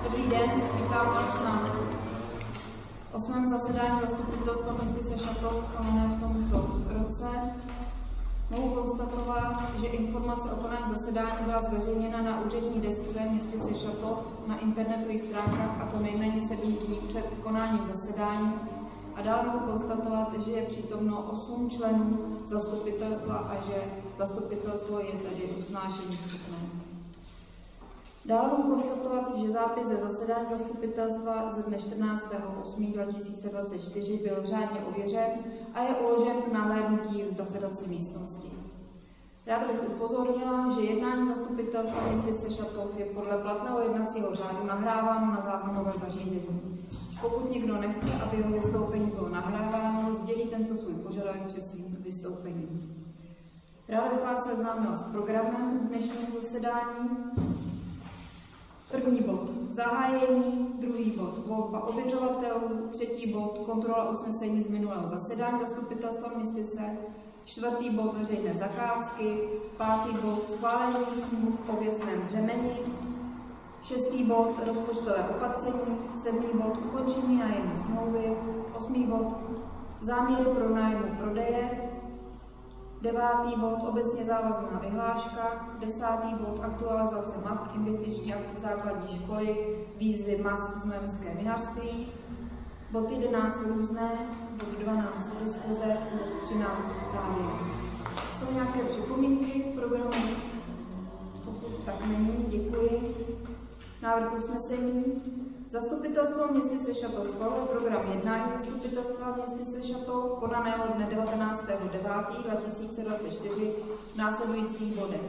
Dobrý den, vítám vás na 8. zasedání zastupitelstva městyse Šatov, konané v tomto roce. Mohu konstatovat, že informace o konání zasedání byla zveřejněna na úřední desce městyse Šatov na internetových stránkách, a to nejméně 7 dní před konáním zasedání. A dále mohu konstatovat, že je přítomno 8 členů zastupitelstva a že zastupitelstvo je tedy usnášení schopné. Dále mohu konstatovat, že zápis ze zasedání zastupitelstva ze dne 14.8.2024 byl řádně ověřen a je uložen k nahlédnutí v zasedací místnosti. Ráda bych upozornila, že jednání zastupitelstva městyse Šatov je podle platného jednacího řádu nahráváno na záznamové zařízení. Pokud někdo nechce, aby jeho vystoupení bylo nahráváno, sdělí tento svůj požadavek před svým vystoupením. Ráda bych vás seznámila s programem dnešního zasedání. První bod zahájení, druhý bod volba ověřovatelů, třetí bod kontrola usnesení z minulého zasedání zastupitelstva městyse, čtvrtý bod veřejné zakázky, pátý bod schválení smluv o věcném břemeni, šestý bod rozpočtové opatření, sedmý bod ukončení nájemní smlouvy, osmý bod záměry pro nájmu prodeje, devátý bod obecně závazná vyhláška, desátý bod aktualizace map investiční akce základní školy, výzvy MAS v Znojemské vinařství, bod 11 různé, bod 12 diskuze, bod 13 závěr. Jsou nějaké připomínky k programu? Pokud tak není, děkuji. Návrh usnesení. Zastupitelstvo městyse Šatov schvaluje program jednání zastupitelstva městyse Šatov konaného dne 19.9.2024 v následujících bodech.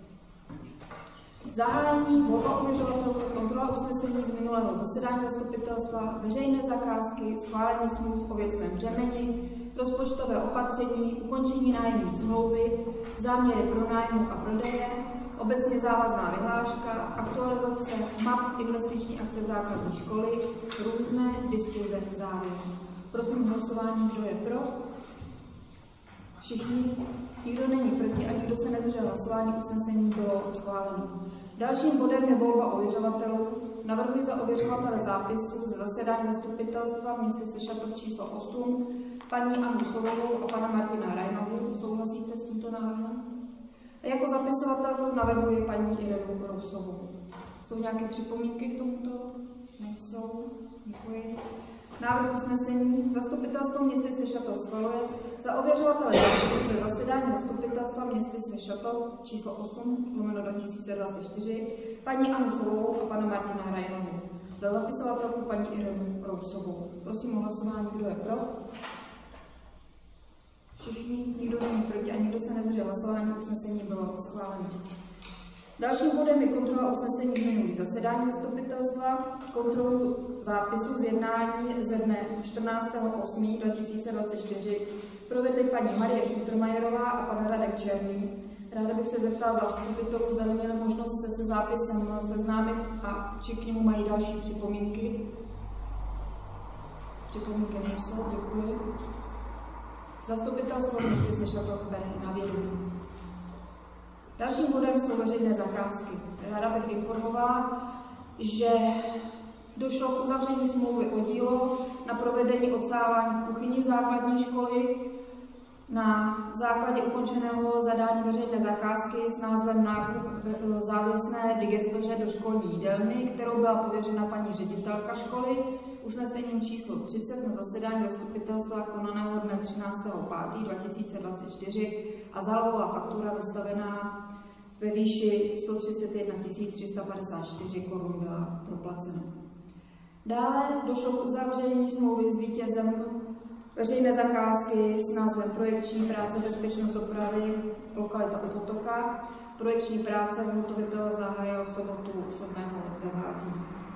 Zahájení, volba ověřovatelů, kontrola usnesení z minulého zasedání zastupitelstva, veřejné zakázky, schválení smluv o věcném břemeni, rozpočtové opatření, ukončení nájemní smlouvy, záměry pronájmu a prodeje, obecně závazná vyhláška, aktualizace map investiční akce základní školy, různé diskuze, závěr. Prosím hlasování, kdo je pro? Všichni? Nikdo není proti a nikdo se nezdržel hlasování, usnesení bylo schváleno. Dalším bodem je volba ověřovatelů. Navrhuji za ověřovatele zápisu ze zasedání zastupitelstva městyse Šatov číslo 8 paní Annu Sovovou a pana Martina Rajnovu. Souhlasíte s tímto návrhem? A jako zapisovatelku navrhuji paní Irenu Rousovou. Jsou nějaké připomínky k tomuto? Nejsou. Děkuji. Návrh usnesení. Zastupitelstvo městyse Šatov schvaluje za ověřovatele zápisu ze zasedání zastupitelstva městyse Šatov číslo 8/2024 paní Annu Sovovou a pana Martina Rajnovu. Za zapisovatelku paní Irenu Rousovou. Prosím o hlasování, kdo je pro? Všichni, nikdo není proti a nikdo se nezdržel hlasování, usnesení bylo schváleno. Dalším bodem je kontrola usnesení z minulých zasedání zastupitelstva, kontrolu zápisu z jednání ze dne 14.8.2024 provedli paní Marie Šmutrmajerová a pan Radek Černý. Ráda bych se zeptala zastupitelů, zda měli možnost se zápisem seznámit a či k němu mají další připomínky. Připomínky nejsou, děkuji. Zastupitelstvo městyse Šatov bere na vědomí. Dalším bodem jsou veřejné zakázky. Ráda bych informovala, že došlo k uzavření smlouvy o dílo na provedení odsávání v kuchyni základní školy na základě ukončeného zadání veřejné zakázky s názvem nákup závěsné digestoře do školní jídelny, kterou byla pověřena paní ředitelka školy usnesením číslo 30 na zasedání zastupitelstva konaného dne 13.5.2024 a zálohová faktura vystavená ve výši 131 354 korun byla proplacena. Dále došlo k uzavření smlouvy s vítězem veřejné zakázky s názvem Projekční práce bezpečnost dopravy lokalita u Potoka. Projekční práce zhotovitel zahájil v sobotu 7.9.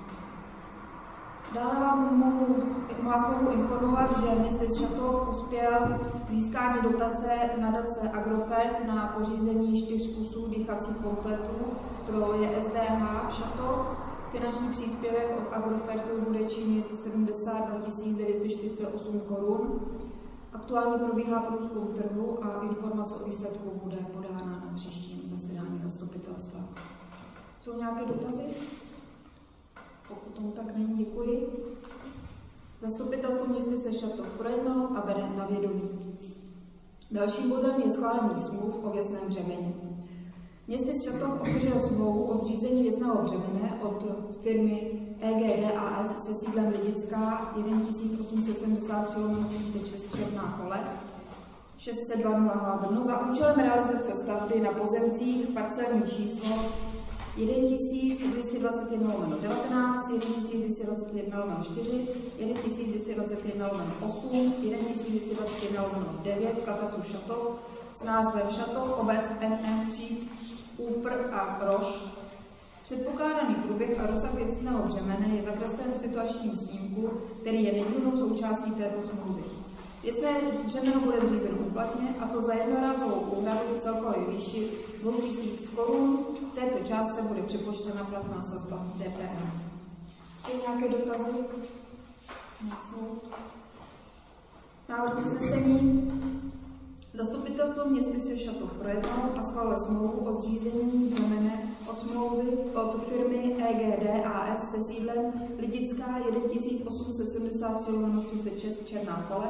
Dále vás mohu informovat, že městyse Šatov uspěl získání dotace nadace Agrofert na pořízení 4 kusů dýchacích kompletů pro JSDH Šatov. Finanční příspěvek od Agrofertu bude činit 72 948 korun. Aktuálně probíhá průzkum trhu a informace o výsledku bude podána na příštím zasedání zastupitelstva. Jsou nějaké dotazy? Pokud to Zastupitelstvo městyse Šatov projednalo a bere na vědomí. Dalším bodem je schválení smluv o věcném břemeni. Městys Šatov obdržel smlouvu o zřízení věcného břemene od firmy EGD AS se sídlem Lidická 1873/36 Černá Pole 602 Brno za účelem realizace stavby na pozemcích parcelní číslo 1221/19, 1221/4, 1221/8, 1221/9 v katastru Šatov s názvem Šatov, obec NM, Příp, Úpr a Roš. Předpokládaný průběh a rozsah věcného břemene je zakreslen v situačním snímku, který je nedílnou součástí této smlouvy. Věcné břemeno bude zřízeno úplatně, a to za jednorázovou úhradu v celkové výši 2000 korun. V této částce bude připočtena platná sazba DPH. Jsou nějaké dotazy? Nejsou. Návrh usnesení. Zastupitelstvo městyse Šatov projednalo a schválilo smlouvu o zřízení břemene od smlouvy od firmy EGD AS se sídlem Lidická 1873/36 Černá Pole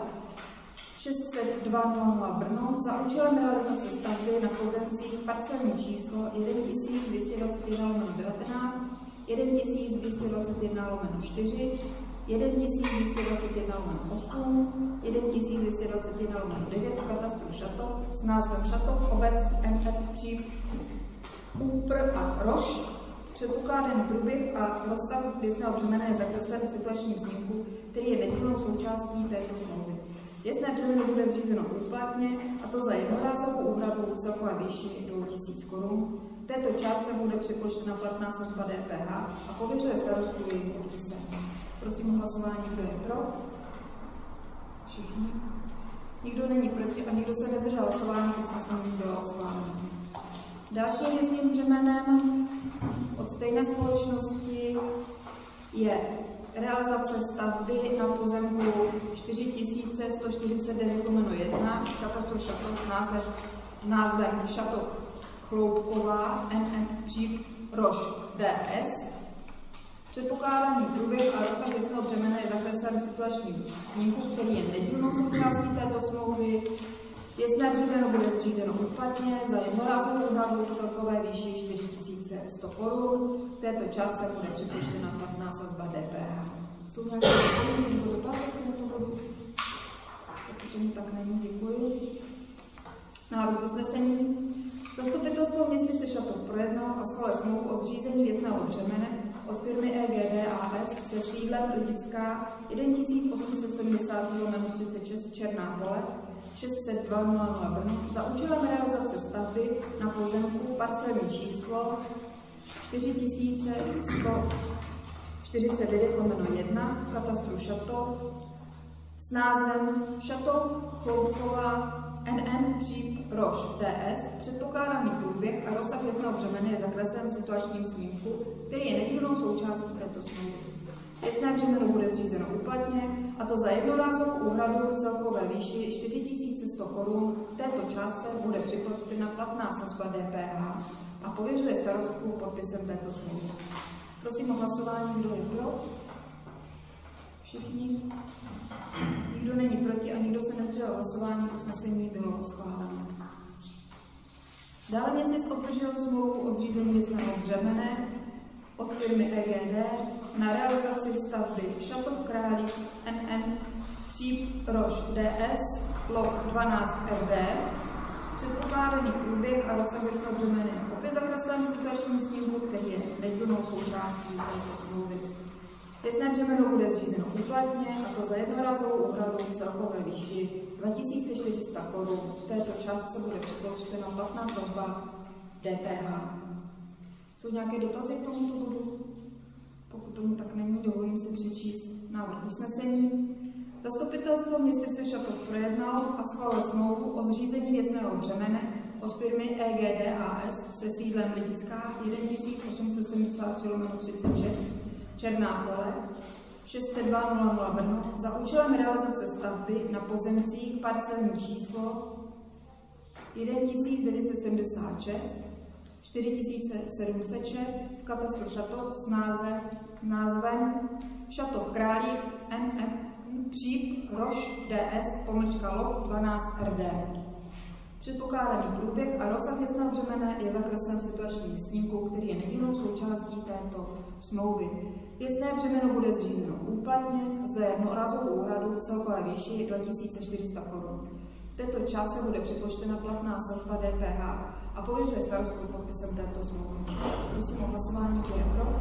602 Brno za účelem realizace stavby na pozemcích parcelní číslo 1221/19, 1221/4, 1221/8, 1221/9 v katastru Šatov s názvem Šatov, obec NF, Příp, Úpr a Roš. Předpokládaný průběh a rozsah věcného břemene je zakreslen v situačním snímku, který je nedílnou součástí této smlouvy. Věcné břemeno bude zřízeno úplatně, a to za jednorázovou úhradu v celkové výši 2000 korun. V této částce bude připočtena platná sazba DPH a pověřuje starostu jejím podpisem. Prosím o hlasování, kdo je pro. Všichni. Nikdo není proti a nikdo se nezdržel hlasování, usnesení bylo schváleno. Dalším věcným břemenem od stejné společnosti je realizace stavby na pozemku 4149/1 katastru Šatov s názvem Šatov Chloupková NM Příp Roš DS. Předpokládaný průběh a rozsah věcného břemene je zakreslen v situačním snímku, který je nedílnou součástí této smlouvy. Věcné břemeno bude zřízeno úplatně za jednorázovou úhradu v celkové výši 4100 korun. V této částce bude připočtena platná sazba DPH. Jsou nějaké dotazy k tomuto bodu? Pokud tomu tak není, děkuji. Návrh usnesení. Zastupitelstvo městyse Šatov projednalo a schválilo smlouvu o zřízení věcného břemene od firmy EGD AS se sídlem Lidická 1873/36 Černá Pole 602 Brno za účelem realizace stavby na pozemku parcelní číslo 4149/1 katastru Šatov s názvem Šatov Chloupková NN Příp Roš DS. Předpokládaný průběh a rozsah věcného břemene je zakreslen v situačním snímku, který je nedílnou součástí této smlouvy. Věcné břemeno bude zřízeno úplatně, a to za jednorázovou úhradu v celkové výši 4100 korun. V této částce bude připočtena platná sazba DPH a pověřuje starostku podpisem této smlouvy. Prosím o hlasování, kdo je pro. Všichni. Nikdo není proti a nikdo se nezdržel hlasování, usnesení bylo schváleno. Dále měsíc obdržel smlouvu o zřízení věcného břemene od firmy EGD na realizaci stavby Šatov Králík NN Příp Roš DS lot 12 RD. Předpokládaný průběh a rozsah věcného břemene je opět zakreslen v situačním snímku, který je nedílnou součástí této smlouvy. Věcné břemeno bude zřízeno úplatně, a to za jednorázovou úhradu v celkové výši 2400 korun. V této částce bude připočtena platná sazba DPH. Jsou nějaké dotazy k tomuto bodu? Pokud tomu tak není, dovolím si přečíst návrh usnesení. Zastupitelstvo městyse Šatov projednalo a schválilo smlouvu o zřízení věcného břemene od firmy EGD AS se sídlem Lidická 1873/36 Černá Pole 602 Brno za účelem realizace stavby na pozemcích parcelní číslo 1976 4706 v katastru Šatov s názvem Šatov Králík NM Příp Roš DS-log 12 RD. Předpokládaný průběh a rozsah věcného břemene je zakreslen v situačním snímku, který je nedílnou součástí této smlouvy. Věcné břemeno bude zřízeno úplatně za jednorázovou úhradu v celkové výši 2400 Kč. V této částce bude přepočtena platná sazba DPH a pověřuje starostu podpisem této smlouvy. Prosím o hlasování, kdo je pro.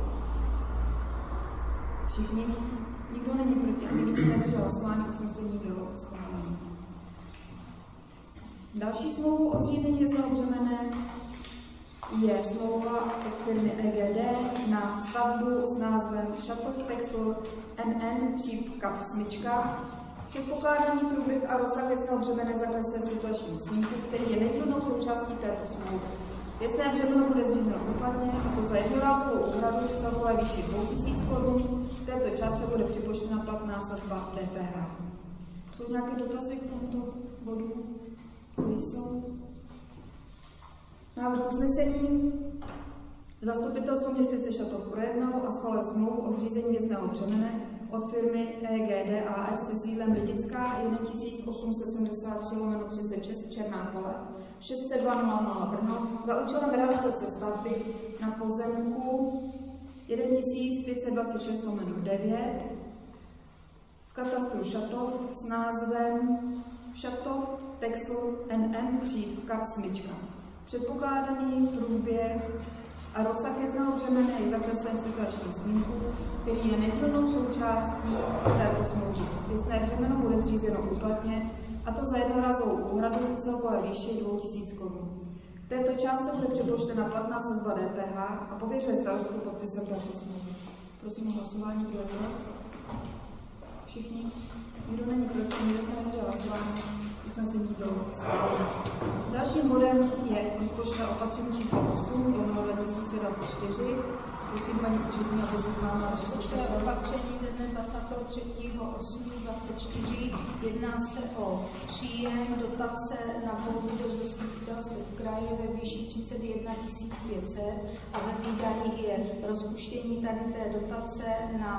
Všichni? Nikdo není proti, nikdo se nedržel hlasování, usnesení bylo schváleno. Další smlouvu o zřízení věcného břemene je smlouva od firmy EGD na stavbu s názvem Šatov Texel NN Příp Kap Smyčka. Předpokládaný průběh a rozsah věcného břemene zakreslen v situačním snímku, který je nedílnou součástí této smlouvy. Věcné břemeno bude zřízeno úplatně, a to za jednorázovou úhradu v celkové výši 2000 Kč. V této částce bude připočtena platná sazba DPH. Jsou nějaké dotazy k tomuto bodu? Nejsou. Návrh usnesení. Zastupitelstvo městyse Šatov projednalo a schválilo smlouvu o zřízení věcného břemene od firmy EGD AS se sídlem Lidická 1873/36 Černá Pole 60200 Brno za účelem realizace stavby na pozemku 1526/9 v katastru Šatov s názvem Šatov Texel NM Příp Kap Smyčka. Předpokládaný průběh a rozsah věcného břemene je zakreslen v situačním snímku, který je nedílnou součástí této smlouvy. Věcné břemeno bude zřízeno úplatně, a to za jednorázovou úhradu v celkové výši 2000 Kč. V této částce bude přepočtena platná sazba DPH a pověřuje starostu podpisem této smlouvy. Prosím o hlasování, kdo je pro. Všichni? Nikdo není proti, nikdo se nedržel hlasování. Usnesení bylo schváleno. Dalším bodem je rozpočtové opatření číslo 8/2024. Prosím paní úřední, aby se známila rozpočtové opatření ze dne 23.8.24. Jedná se o příjem dotace na volbu do zastupitelstv v kraji ve výši 31 500 a ve výdajích je rozpuštění tady té dotace na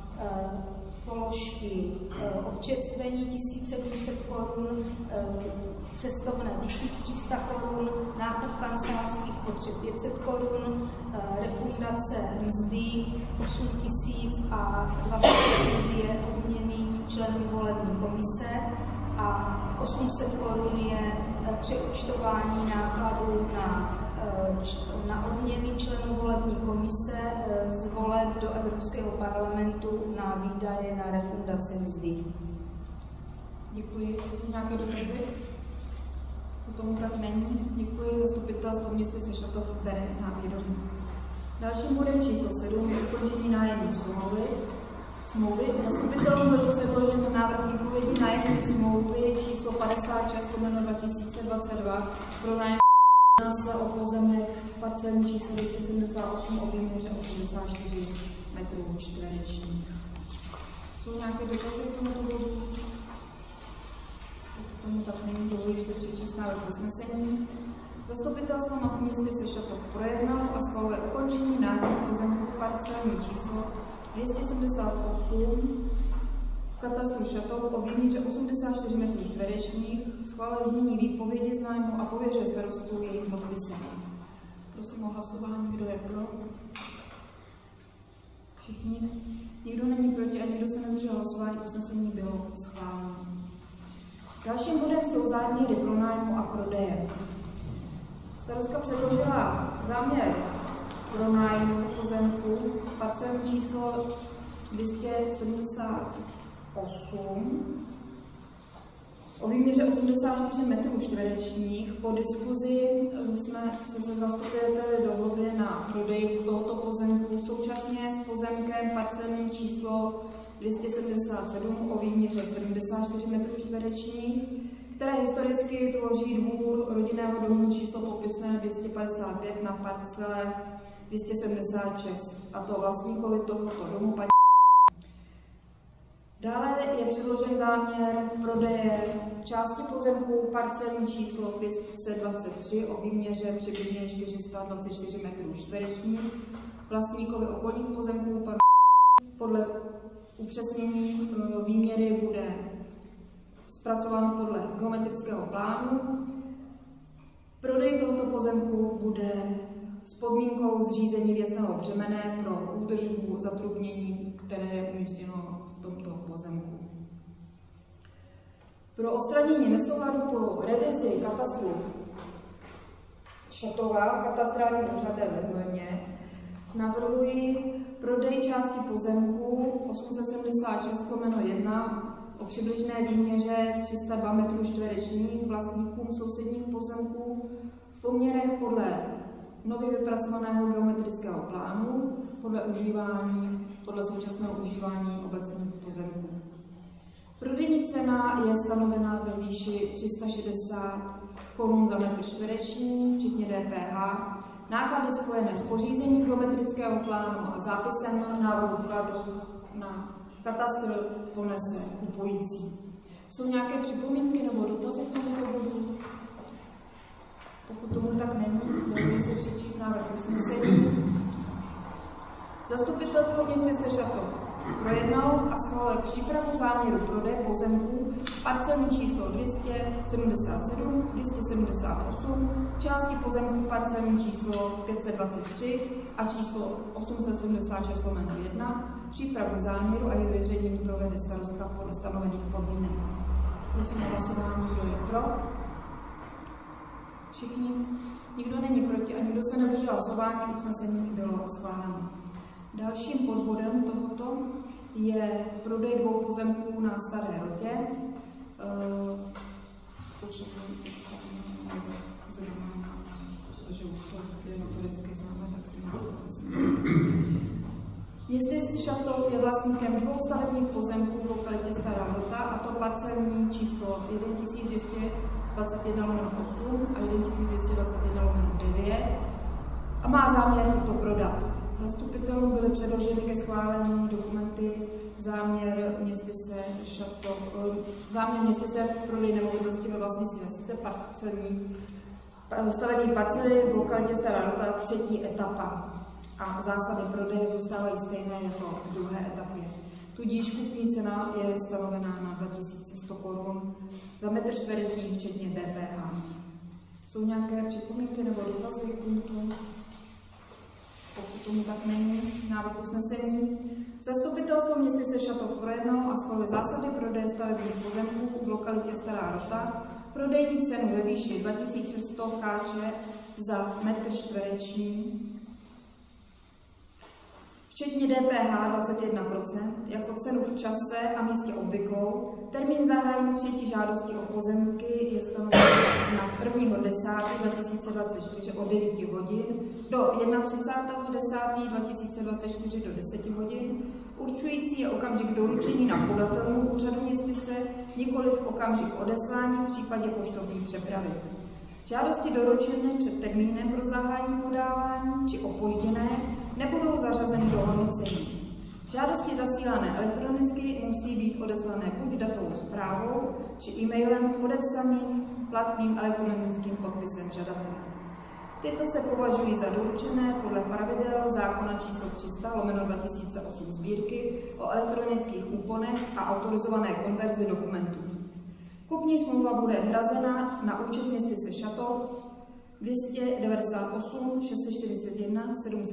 položky občerstvení 1700 Kč, cestovné 1300 Kč, nákup kancelářských potřeb 500 Kč, refundace mzdy 8 000 a 20 000 je odměny členů volební komise a 800 Kč je přeúčtování nákladů na odměny členů volební komise z voleb do Evropského parlamentu na výdaje na refundaci mzdy. Děkuji. Jsou nějaké dotazy? Tomu tak není. Děkuji. Zastupitelstvo městyse Šatov bere na vědomí. Dalším bodem číslo 7 je ukončení nájemní smlouvy. Zastupitelům byl předložen návrh výpovědi nájemní smlouvy číslo 56/2022 pro nájem. Jedná se o pozemek parcelní číslo 278 o výměře 84 metrů čtverečních. Jsou nějaké dotazy k tomuto bodu? K tomu tak není, dovolím se přečíst návrh usnesení. Zastupitelstvo městyse Šatov projednalo a schvaluje ukončení nájmu pozemku parcelní číslo 278 v katastru Šatov o výměře 84 metrů čtverečních, schvaluje znění výpovědi z nájmu a pověřuje starostu jejím podpisem. Prosím o hlasování, kdo je pro. Všichni? Nikdo není proti a nikdo se nezdržel hlasování, usnesení bylo schváleno. Dalším bodem jsou záměry pronájmu a prodeje. Starostka předložila záměr pronájmu pozemku parcelní číslo 278 o výměře 84 metrů čtverečních. Po diskuzi jsme se zastupiteli dohodli na prodej tohoto pozemku současně s pozemkem parcelním číslo 277 o výměře 74 metrů čtverečních, které historicky tvoří dvůr rodinného domu číslo popisné 255 na parcele 276, a to vlastníkovi tohoto domu paní. Dále je předložen záměr prodeje části pozemku parcelní číslo 523 o výměře přibližně 424 metrů čtverečních vlastníkovi okolních pozemků panu podle upřesnění výměry bude zpracováno podle geometrického plánu. Prodej tohoto pozemku bude s podmínkou zřízení věcného břemene pro údržbu zatrubnění, které je umístěno v tomto pozemku. Pro odstranění nesouladu po revizi katastru Šatova katastrálním úřadem ve Znojmě navrhuji prodej části pozemku 876/1 o přibližné výměře 302 m2 vlastníkům sousedních pozemků v poměrech podle nově vypracovaného geometrického plánu podle současného užívání obecních pozemků. Prodejní cena je stanovena ve výši 360 korun za metr čtvereční, včetně DPH. Náklady spojené s pořízením geometrického plánu a zápisem návodu vkladu na katastr ponese kupující. Jsou nějaké připomínky nebo dotazy k tomuto bodu? Pokud tomu tak není, můžeme si přečíst návrh usnesení. Zastupitelstvo města Šatov projednalo a schválilo přípravu záměru prodeje pozemků parcelní číslo 277, 278, části pozemků parcelní číslo 523 a číslo 876/1. Přípravu záměru a jejich vyřízení provede starostka podle stanovených podmínek. Prosím o hlasování, kdo je pro. Všichni? Nikdo není proti a nikdo se nezdržel hlasování, usnesení bylo schváleno. Dalším podbodem tohoto je prodej 2 pozemků na Staré Rotě. Protože už to je notoricky známé, tak si Město Šatov je vlastníkem 2 stavebních pozemků v lokalitě Stará Rota, a to parcelní číslo 1221/8 a 1221/9 a má záměr to prodat. Zastupitelům byly předloženy ke schválení dokumenty záměr města se prodej nemovitosti ve vlastnictví městyse stavební parcely v lokalitě Stará Rota 3. etapa. A zásady prodeje zůstávají stejné jako v 2. etapě. Tudíž kupní cena je stanovená na 2100 korun za metr čtvereční, včetně DPH. Jsou nějaké připomínky nebo dotazy k tomuto? Pokud tomu tak není, návrh usnesení. Zastupitelstvo městyse Šatov projednalo a schválilo zásady prodeje stavebních pozemků v lokalitě Stará Rota, prodejní cenu ve výši 2100 Kč za metr čtvereční, včetně DPH 21%, jako cenu v čase a místě obvyklou. Termín zahájení přijetí žádosti o pozemky je stanoven na 1.10.2024 od 9 hodin do 31.10.2024 do 10 hodin. Určující je okamžik doručení na podatelnu úřadu městyse, nikoliv okamžik odeslání v případě poštovní přepravy. Žádosti doručené před termínem pro zahájení podávání či opožděné nebudou zařazeny do hodnocení. Žádosti zasílané elektronicky musí být odeslané buď datovou zprávou či e-mailem podepsaným platným elektronickým podpisem žadatele. Tyto se považují za doručené podle pravidel zákona číslo 300/2008 Sbírky o elektronických úkonech a autorizované konverzi dokumentů. Kupní smlouva bude hrazena na účet městyse Šatov 298 641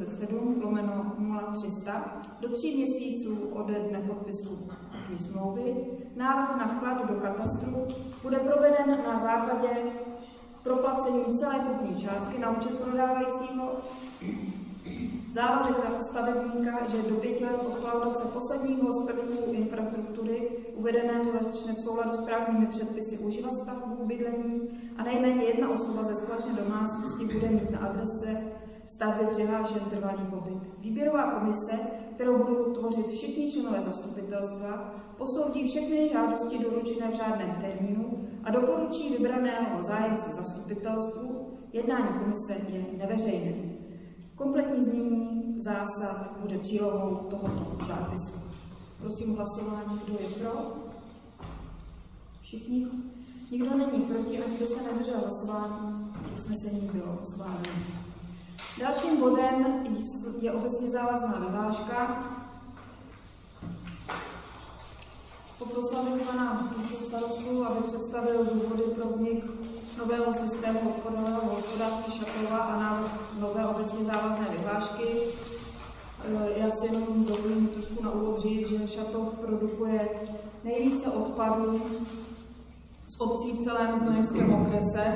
707/0300 do 3 měsíců ode dne podpisu kupní smlouvy. Návrh na vklad do katastru bude proveden na základě proplacení celé kupní částky na účet prodávajícího, závazek stavebníka, že do 5 let od kolaudace posledního z prvků infrastruktury uvedeného začne v souladu s právními předpisy užívat stavbu bydlení a nejméně 1 osoba ze společné domácnosti bude mít na adrese stavby přihlášen trvalý pobyt. Výběrová komise, kterou budou tvořit všichni členové zastupitelstva, posoudí všechny žádosti doručené v řádném termínu a doporučí vybraného zájemce zastupitelstvu. Jednání komise je neveřejné. Kompletní znění zásad bude přílohou tohoto zápisu. Prosím o hlasování, kdo je pro? Všichni? Nikdo není proti a nikdo se nezdržel hlasování. Usnesení bylo schváleno. Dalším bodem je obecně závazná vyhláška. Poprosil bych pana starostu, aby představil důvody pro vznik nového systému odpadového hospodářství Šatova a návrh nové obecně závazné vyhlášky. Já si jenom dovolím trošku na úvod říct, že Šatov produkuje nejvíce odpadů z obcí v celém Znojemském okrese.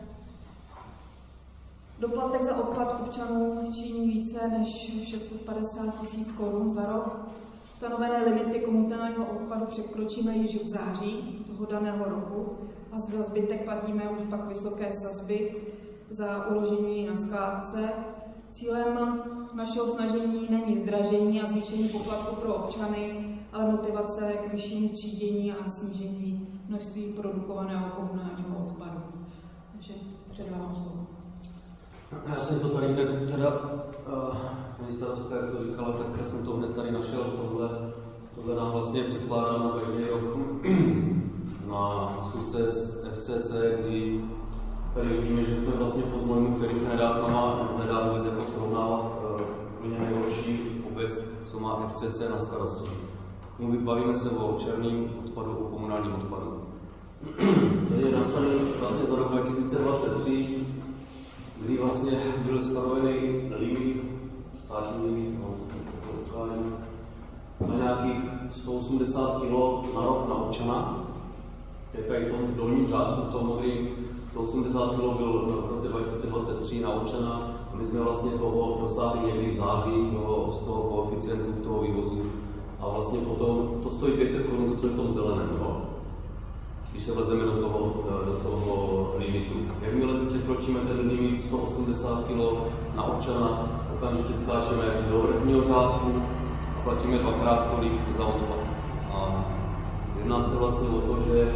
Doplatek za odpad občanů činí více než 650 000 korun za rok. Stanovené limity komunálního odpadu překročíme již v září toho daného roku a za zbytek platíme už pak vysoké sazby za uložení na skládce. Cílem našeho snažení není zdražení a zvýšení poplatku pro občany, ale motivace k vyššímu třídění a snížení množství produkovaného komunálního odpadu. Takže předávám slovo. Já jsem to tady hned, paní starostka, jak to říkala, tak já jsem to hned tady našel. Tohle nám vlastně předkládáme každý rok na schůzce s FCC, kdy tady vidíme, že jsme vlastně po Znojmu, který se nedá vůbec jako srovnávat, úplně nejhorší obec, co má FCC na starosti. Bavíme se o černém odpadu, o komunálním odpadu. Tady je napsaný vlastně za rok 2023, kdy vlastně byl stanovený limit, státní limit, to ukážu, na nějakých 180 kg na rok na občana. Je tady v tom dolním řádku, v tom modrým, 180 kg byl v roce 2023 na občana. My jsme vlastně toho dosáhli někdy v září z toho koeficientu, toho vývozu. A vlastně potom to stojí 500 korun, co je v tom zeleném, když se vezeme do toho limitu. Jakmile překročíme ten limit 180 kg na občana, okamžitě skáčeme do vrchního řádku a platíme dvakrát tolik za odpad. A jedná se vlastně o to, že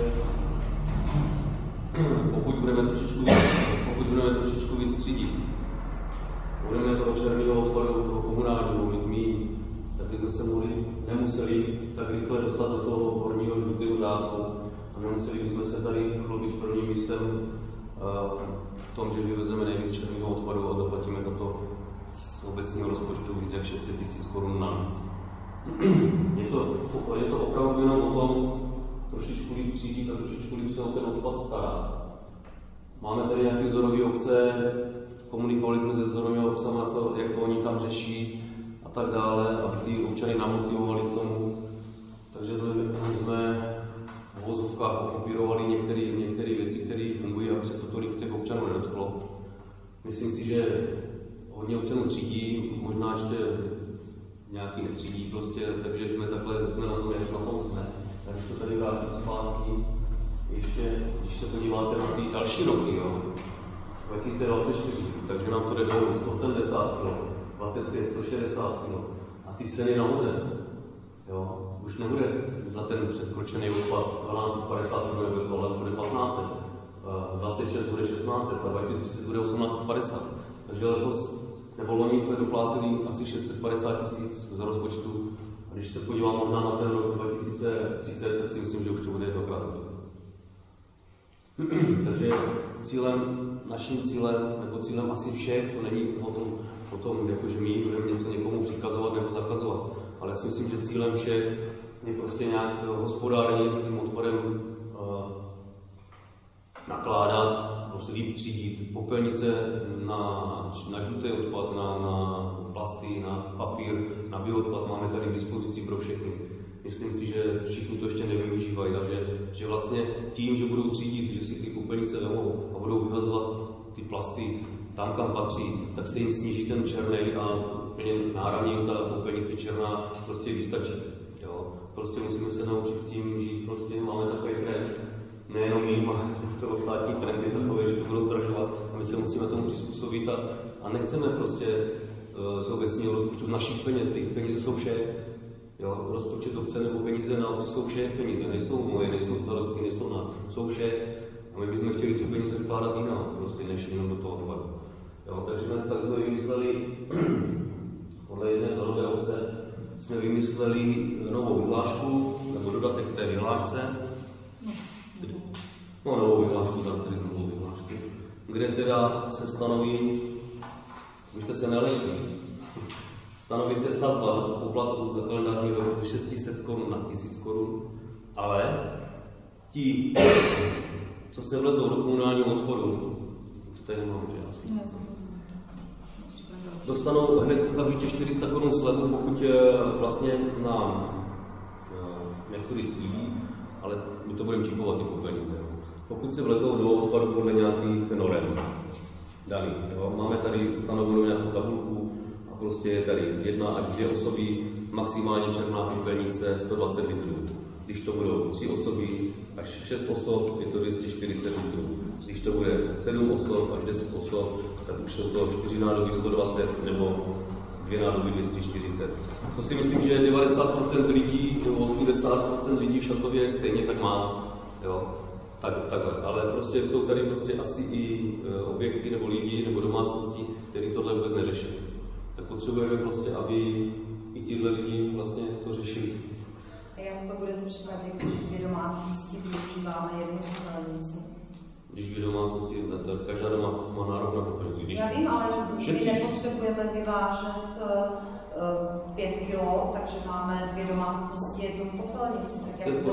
pokud budeme trošičku víc třídit, budeme toho černého odpadu, toho komunálního mít míň, tak bychom se nemuseli tak rychle dostat do toho horního žlutého řádku a nemuseli bychom se tady chlubit prvním místem v tom, že vyvezeme nejvíc černého odpadu a zaplatíme za to z obecního rozpočtu víc jak 600 000 korun navíc. Je to opravdu jenom o tom trošičku líp třídit a trošičku líp se o ten odpad starat. Máme tady nějaké vzorové obce, komunikovali jsme se vzorovými obcami, jak to oni tam řeší a tak dále, aby ty občany namotivovali k tomu. Takže jsme v vozovkách okopírovali některé věci, které fungují, aby se to tolik těch občanů nedotklo. Myslím si, že hodně občanů třídí, možná ještě nějaký netřídí prostě, takže jsme na tom, jak na tom jsme. Takže to tady vrátím zpátky. Ještě, když se podíváte na ty další roky, 2024, takže nám to jde dolů 170 kg, 25, 160 kg a ty ceny nahoře. Už nebude za ten předkročený odpad 1250 kg, nebude to, ale už bude 1500, 26 bude 1600 a 2030 bude 1850. Takže letos nebo loni jsme dopláceli asi 650 000 z rozpočtu. A když se podívám možná na ten rok 2030, tak si myslím, že už to bude dvakrát tolik. Takže naším cílem, nebo cílem asi všech, to není o tom jakože my budeme něco někomu přikazovat nebo zakazovat, ale já si myslím, že cílem všech je prostě nějak hospodárně s tím odpadem nakládat, prostě líp třídit, popelnice na žlutý odpad, na plasty, na papír, na bioodpad máme tady k dispozici pro všechny. Myslím si, že všichni to ještě nevyužívají a že vlastně tím, že budou třídit, že si ty popelnice vemou a budou vyhazovat ty plasty tam, kam patří, tak se jim sníží ten černý a úplně náramně jim ta popelnice černá prostě vystačí. Prostě musíme se naučit s tím žít, prostě máme takový trend, nejenom my, ale celostátní trend je takový, že to budou zdražovat a my se musíme tomu přizpůsobit a nechceme prostě z obecního rozpočtu, z našich peněz, ty peníze jsou vše. Rozpočet obce nebo peníze na obci jsou vše peníze, nejsou moje, nejsou starostky, nejsou nás, jsou vše a my bychom chtěli ty peníze vkládat jinam, prostě než jenom do toho odpadu. Takže jsme vymysleli, podle jedné vzorové obce, jsme vymysleli novou vyhlášku, nebo dodatek k té vyhlášce, novou vyhlášku, kde teda se stanoví, vy jste se nelekli, stanoví se sazba poplatku za kalendářní rok ze 600 korun na 1000 korun Ale ti, co se vlezou do komunálního odpadu, to tady nemám, že asi. Dostanou hned okamžitě 400 korun slevu, pokud vlastně nám nechudí slíbí, ale my to budeme čipovat ty popelnice. Pokud se vlezou do odpadu podle nějakých norem daných, jo? Máme tady stanovenou nějakou tabulku a prostě je tady 1 až 2 osoby, maximálně černá popelnice 120 litrů. Když to budou 3 osoby až 6 osob, je to 240 litrů. Když to bude 7 osob až 10 osob, tak už jsou to 4 nádoby 120 nebo 2 nádoby 240. To si myslím, že 90% lidí nebo 80% lidí v Šatově stejně tak má. Jo? Takhle. Ale prostě jsou tady prostě asi i objekty nebo lidi nebo domácnosti, kteří tohle vůbec neřeší. Tak potřebujeme prostě, aby i tyhle lidi vlastně to řešili. A jak to bude v případě, když 2 domácnosti využíváme jednu popelnici? Když 2 domácnosti, tak každá domácnost má nárok na popelnici. Já vím, ale my nepotřebujeme vyvážet 5 kilo, takže máme 2 domácnosti jednu popelnici. Tak jak to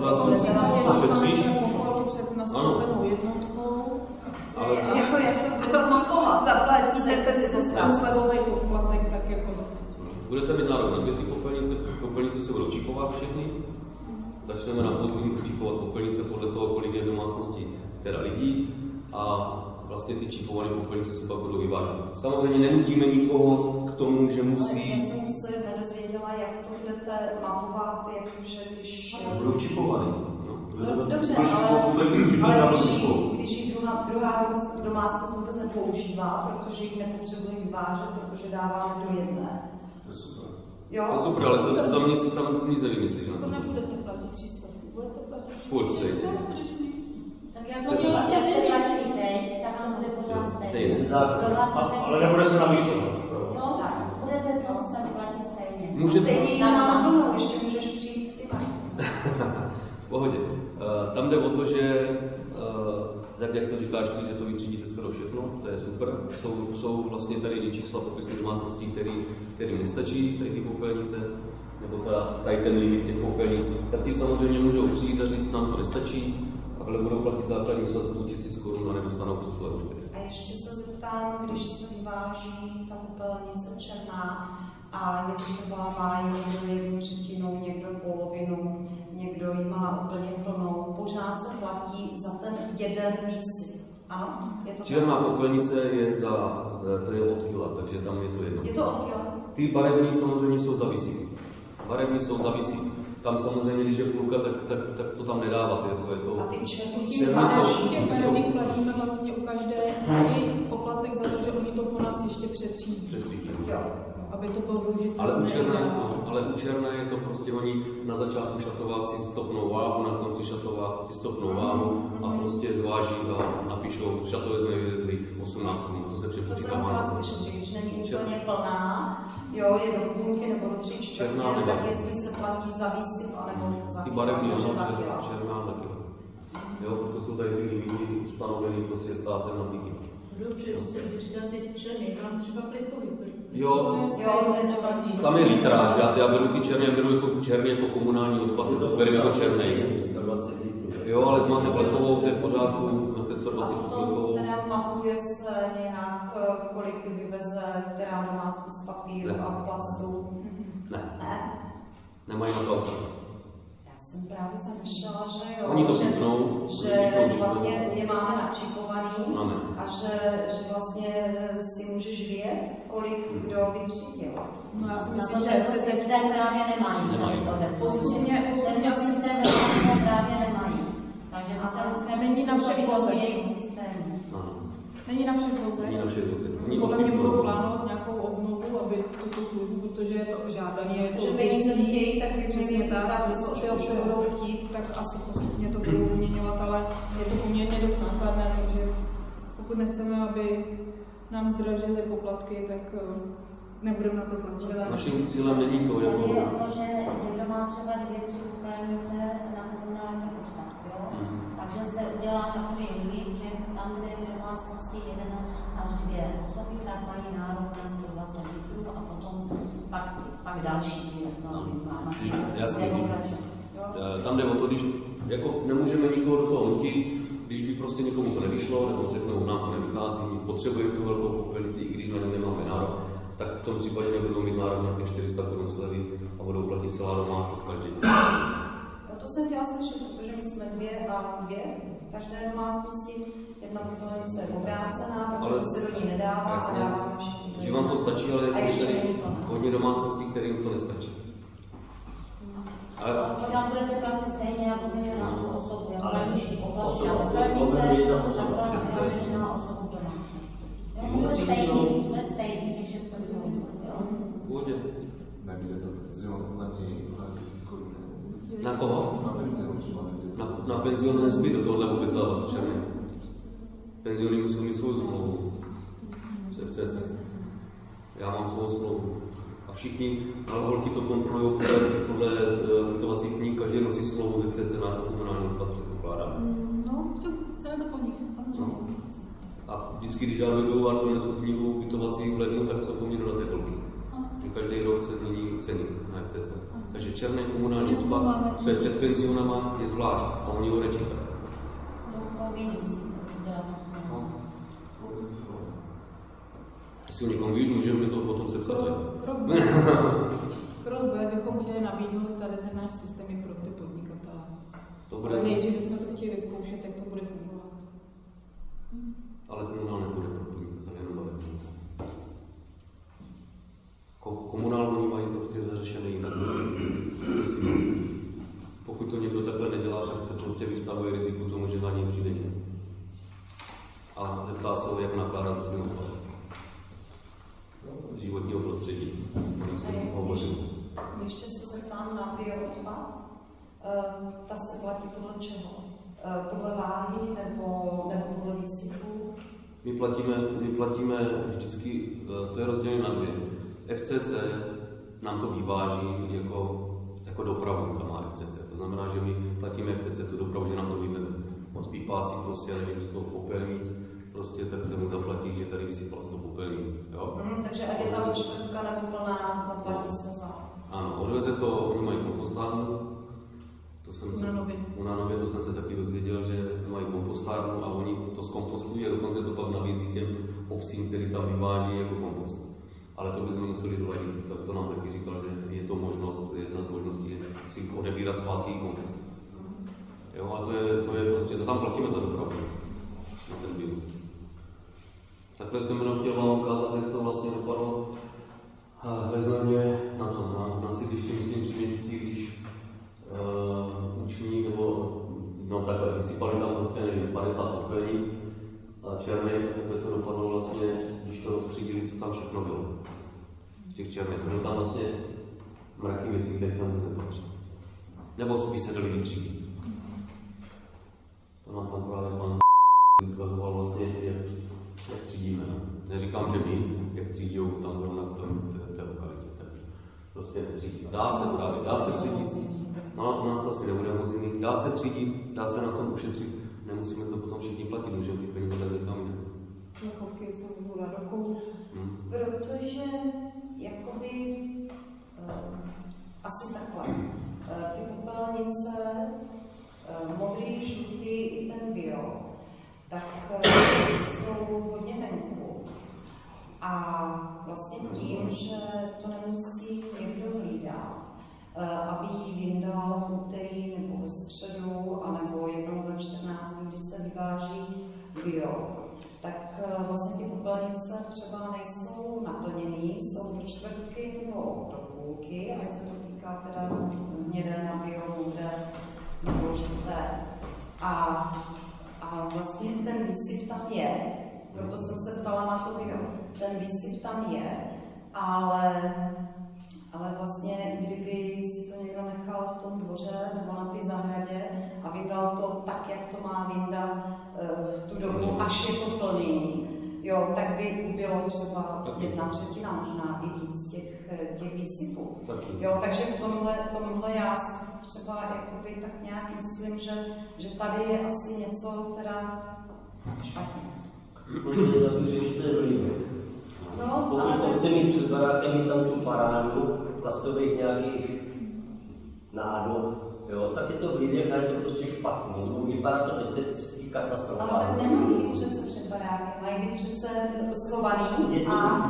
pochvalu před nastoupenou jednotkou. Ale jak to bude zmapovat? Zaplatíte ten slevový poplatek, tak jako budete mít nárok na 2 ty popelnice. Popelnice se budou čipovat všechny. Začneme na podzim čipovat popelnice podle toho, kolik je domácností teda lidí. A vlastně ty čipované popelnice se pak budou vyvážet. Samozřejmě nenutíme nikoho k tomu, že musí... Já jsem se nedozvěděla, jak to budete mapovat, jakože když... Budou čipovaný. Dobře, ale když ji druhá domácnost vůbec nepoužívá, protože ji nepotřebuje vyvážet, protože dáváme do jedné. To je super. Jo? To je super, ale tam nic nevymyslíš na to. To nebudete platit 300, budete platit 300. Furt stejně. Tak jak jste platili teď, tak to bude pořád stejně. Ale nebude se navyšovat. Jo, budete to se platit stejně. Stejně ji mám plnou, ještě můžeš přijít ty mají. V pohodě. Tam jde o to, že jak to říkáš ty, že to vytřídíte skoro všechno, to je super. Jsou vlastně tady i čísla popisných domácností, kterým nestačí tady ty popelnice, nebo tady ten limit těch popelnic. Tak ti samozřejmě můžou přijít a říct, nám to nestačí, ale budou platit základní sazbu 1000 korun a nedostanou tu slevu 400. A ještě se zeptám, když se vyváží ta popelnice černá a je třeba má někdo 1/3, někdo polovinu, někdo ji má úplně plnou, pořád se platí za ten jeden výsyp. Ano? Je to černá popelnice je to je od kila, takže tam je to jedno. Je to od kila? Ty barevní samozřejmě jsou za výsyp. Barevní jsou za výsyp. Tam samozřejmě, když je půlka, tak to tam nedávat. Je to, a ty černý těch platíme vlastně u každé i poplatek za to, že oni to po nás ještě přetřídí. Aby to bylo využitelné. Ale u černé je to prostě, oni na začátku Šatova si stopnou váhu, na konci Šatova si stopnou váhu a prostě zváží a napíšou, v Šatově jsme vyvezli 18, to se přepočítá. To jsem chtěla slyšet, že když není úplně plná, jo, je do půlky nebo do 3/4, tak jestli se platí za výsyp, anebo za ty kilo, barevní, černá za kilo. Jo, proto jsou tady ty limity stanovený prostě státem na ty kilo. Dobře, když říkáte černý, tam třeba plechový. Jo, tam je litráž, já beru ty černé, jako černý jako komunální odpad, to bereme jako černý. 120 litrů. Jo, ale máte plechovou, to je v pořádku, máte 120 plechovou. To teda mapuje se nějak, kolik vyveze, která domácnost papíru a plastu? Ne. Ne? Nemají na to. Já jsem právě zamýšlela, že jo, Oni to putnou, že vlastně je máme načipovaný máme. A že vlastně si můžeš vědět, kolik kdo vytřídil. No já si myslím, že že to systém právě nemají. postupně systém právě nemají. Takže my se musíme není na všech vozech. Není na všech vozech. Podle mě budou plánovat nějakou obnovu, aby tuto službu, protože je to žádaný, je to peníze chtějí, tak by přesně tak, aby ty obce budou chtít, tak asi postupně to budou vyměňovat, ale je to poměrně dost nákladné, takže pokud nechceme, aby nám zdražily poplatky, tak nebudeme na to tlačit. Naším cílem není to, jako... Je to, že někdo má třeba 2-3 popelnice na komunální odpad, jo? Takže se udělá takový limit, že tam, kde je v domácnosti 1 až 2 osoby, tak mají nárok na 120 litrů a potom pak další máme. Jasně. tam jde o to, když jako nemůžeme nikoho do toho nutit, když by prostě někomu to nevyšlo, nebo řeknou, nám to nevychází, my potřebujeme tu velkou popelnici, i když na ní nemáme nárok, tak v tom případě nebudou mít nárok na těch 400 korun slevy a budou platit celá domácnost každý den. To jsem chtěla slyšet, protože my jsme dvě v každé domácnosti, jedna popelnice je obrácená, protože se do ní nedává a dáváme všechny. Že vám to stačí, ale jsou tady hodně domácností, kterým to nestačí. Ale pořád budete platit stejně jako na tu osobu, jako na nižší poplatky na popelnice, a běžná osobu v domácnosti. Bude stejný, těch 600 korun. Původně. Nebude to penzion na něj 2000 korun. Na koho? Na penzion. Na penzion nesmí do tohohle vůbec dávat černý. Penziony musí mít svou smlouvu. Se FCC. Já mám svou smlouvu. A všichni holky to kontrolují podle ubytovacích knih, každý nosí smlouvu ze FCC na komunální odpad, předpokládám. No, chceme to po nich, samozřejmě. No. A vždycky, když já dojdu a donesu knihu ubytovací v lednu, tak co po mně do té holky. Že každý rok se mění ceny na FCC. Takže černý komunální odpad, co je před penzionama, je zvlášť a oni ho nečítají. Jestli o někom víš, můžeme to potom sepsat. Krok B bychom chtěli nabídnout tady ten náš systém i pro ty podnikatele. To bude... Ale nejdřív bychom to chtěli vyzkoušet, jak to bude fungovat. Ale komunál nebude pro podnikatele, jenom barevný. Komunál oni mají prostě zařešený jinak. Pokud to někdo takhle nedělá, tak se prostě vystavuje riziku tomu, že na něj přijde někdo. A zeptá se ho, jak nakládat se svým odpadem. Životního prostředí, o něm jsem hovořil. Ještě se zeptám na bioodpad. Ta se platí podle čeho? Podle váhy nebo podle výsypu? My platíme vždycky, to je rozdělené na dvě. FCC nám to vyváží jako dopravu, tam má FCC. To znamená, že my platíme FCC tu dopravu, že nám to vyveze. Od pípásí prostě, nevím, z toho popelnic, prostě tak se mu zaplatí, že tady vysypal z toho popelnic. Takže ať je tam čtvrtka nebo plná, zaplatí se za... Ano, odveze to, oni mají kompostárnu. U Nanově to jsem se taky dozvěděl, že mají kompostárnu a oni to zkompostují a dokonce to pak nabízí těm obcím, který tam vyváží jako kompost. Ale to bychom museli doladit, tak to nám taky říkal, že je to možnost, jedna z možností je si odebírat zpátky kompost. Jo, a to je prostě, to tam platíme za dopravu. Na ten bio. Takhle jsem jenom chtěl vám ukázat, jak to vlastně dopadlo ve Znojmě na sídlišti, myslím, Třiměticích, když uční, nebo takhle, vysypali tam prostě, nevím, 50 popelnic a černý, a takhle to dopadlo vlastně, když to rozstřídili, co tam všechno bylo. Z těch černých. Bylo tam vlastně mraky věcí, které tam vůbec nepatří. Nebo by se dali vytřídit. To nám tam právě pan ukazoval vlastně, jak třídíme. Neříkám, že my, jak třídí tam zrovna v té lokalitě. Tak prostě netřídí. Dá se třídit. No, u nás to asi nebude moc dá se třídit, dá se na tom ušetřit. Nemusíme to potom všichni platit, můžeme ty peníze dát někam jinam. Nechovky jsou vůle rokou. Protože jakoby asi takhle. Ty popelnice, modrý, žlutý i ten bio, tak jsou hodně venku. A vlastně tím, že to nemusí někdo hlídat, aby ji vyndal v úterý nebo ve středu, anebo jednou za 14 dní, když se vyváží bio, tak vlastně ty popelnice třeba nejsou naplněný, jsou do čtvrtky nebo do půlky, ať se to týká teda hnědé na bio, modré nebo žluté. A vlastně ten výsyp tam je, proto jsem se ptala na to bio. Ten výsyp tam je, ale vlastně, kdyby si to někdo nechal v tom dvoře nebo na té zahradě a vydal to tak, jak to má vyndat v tu dobu, až je to plný, jo, tak by ubylo třeba 1/3, možná i víc těch výsypů. Jo, takže v tomhle já třeba jakoby tak nějak myslím, že tady je asi něco teda špatně. Možná takový ředitel vlivy. No, pokud to chce mít před barákem, mít tam tu parádu plastových nějakých nádob, jo, tak je to v lidech a je to prostě špatný. No, vypadá to esteticky katastrofálně. Ale tak nemají být přece před barákem, mají být přece schovaný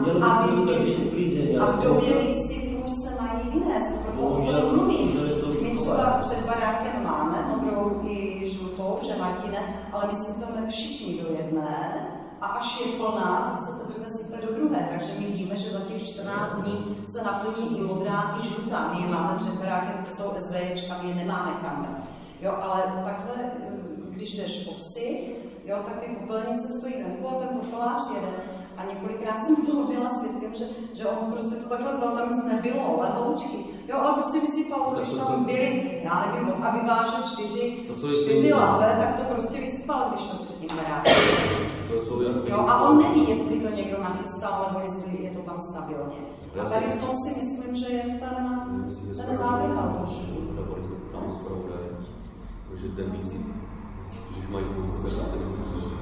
a v době výsypu se mají vynést, proto o tom mluvím. My třeba před barákem máme modrou i žlutou, že Martine, ale my sypeme všichni do jedné a až je plná, tak se teprve sype do druhé. Takže my víme, že za těch 14 dní se naplní i modrá, i žlutá. My je máme před barákem, to jsou SVJčka, my je nemáme kam dát. Jo, ale takhle, když jdeš po vsi, jo, tak ty popelnice stojí venku a ten popelář jede. A několikrát jsem toho byla svědkem, že on prostě to takhle vzal, tam nic nebylo, ale hloučky. Jo, ale prostě vysypal to, když tam byly, já nevím, aby vážil 4 láhve, tak to prostě vysypal, když to předtím barákem. Jo, a on neví, jestli to někdo nachystal, nebo jestli je to tam stabilně. A tady v tom si myslím, že je ten závěr trošku. Dávali jsme to tam zpravodaj, že ten výsyp, když mají půlku, tak se myslím, že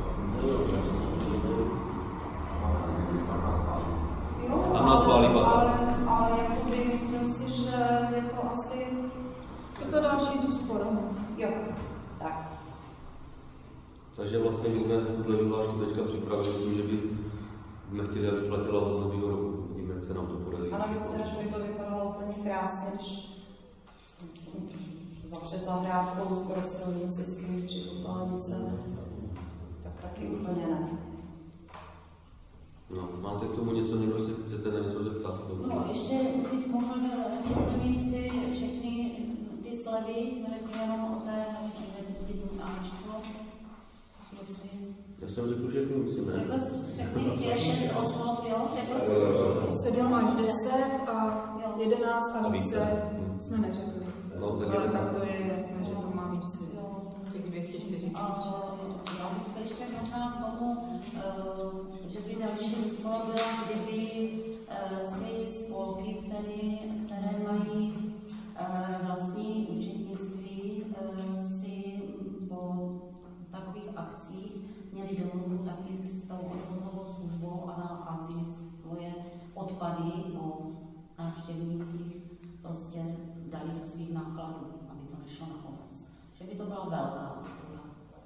tam nás pálí pak. Ale jakoby myslím si, že je to asi... Je to další z úsporou. Jo, tak. Takže vlastně my jsme tuhle vyhlášku teďka připravili s tím, že bychom chtěli, aby platila od nového roku. Vidíme, jak se nám to podaří. A navíc teda, že by to vypadalo úplně krásně, když před zahrádkou skoro v silnici stojí 3 popelnice, tak taky úplně ne. No, máte k tomu něco, někdo si chcete na něco zeptat? No, ještě bys mohl doplnit všechny ty slevy, řekl jenom o té Aničku. Já jsem řekl všechny, myslím, ne? Řekl jsi všechny 6 osob, jo? Řekl jsi 7 až 10 a 11 a více jsme neřekli. No, ale tak to je jasné, že to má víc. Těch 240. Já bych ještě možná k tomu, že by další úspora byla, kdyby si spolky, které mají vlastní účetnictví, si po takových akcích měli domluvu taky s tou odvozovou službou a ty svoje odpady o návštěvnících prostě dali do svých nákladů, aby to nešlo na obec. Že by to byla velká úspora.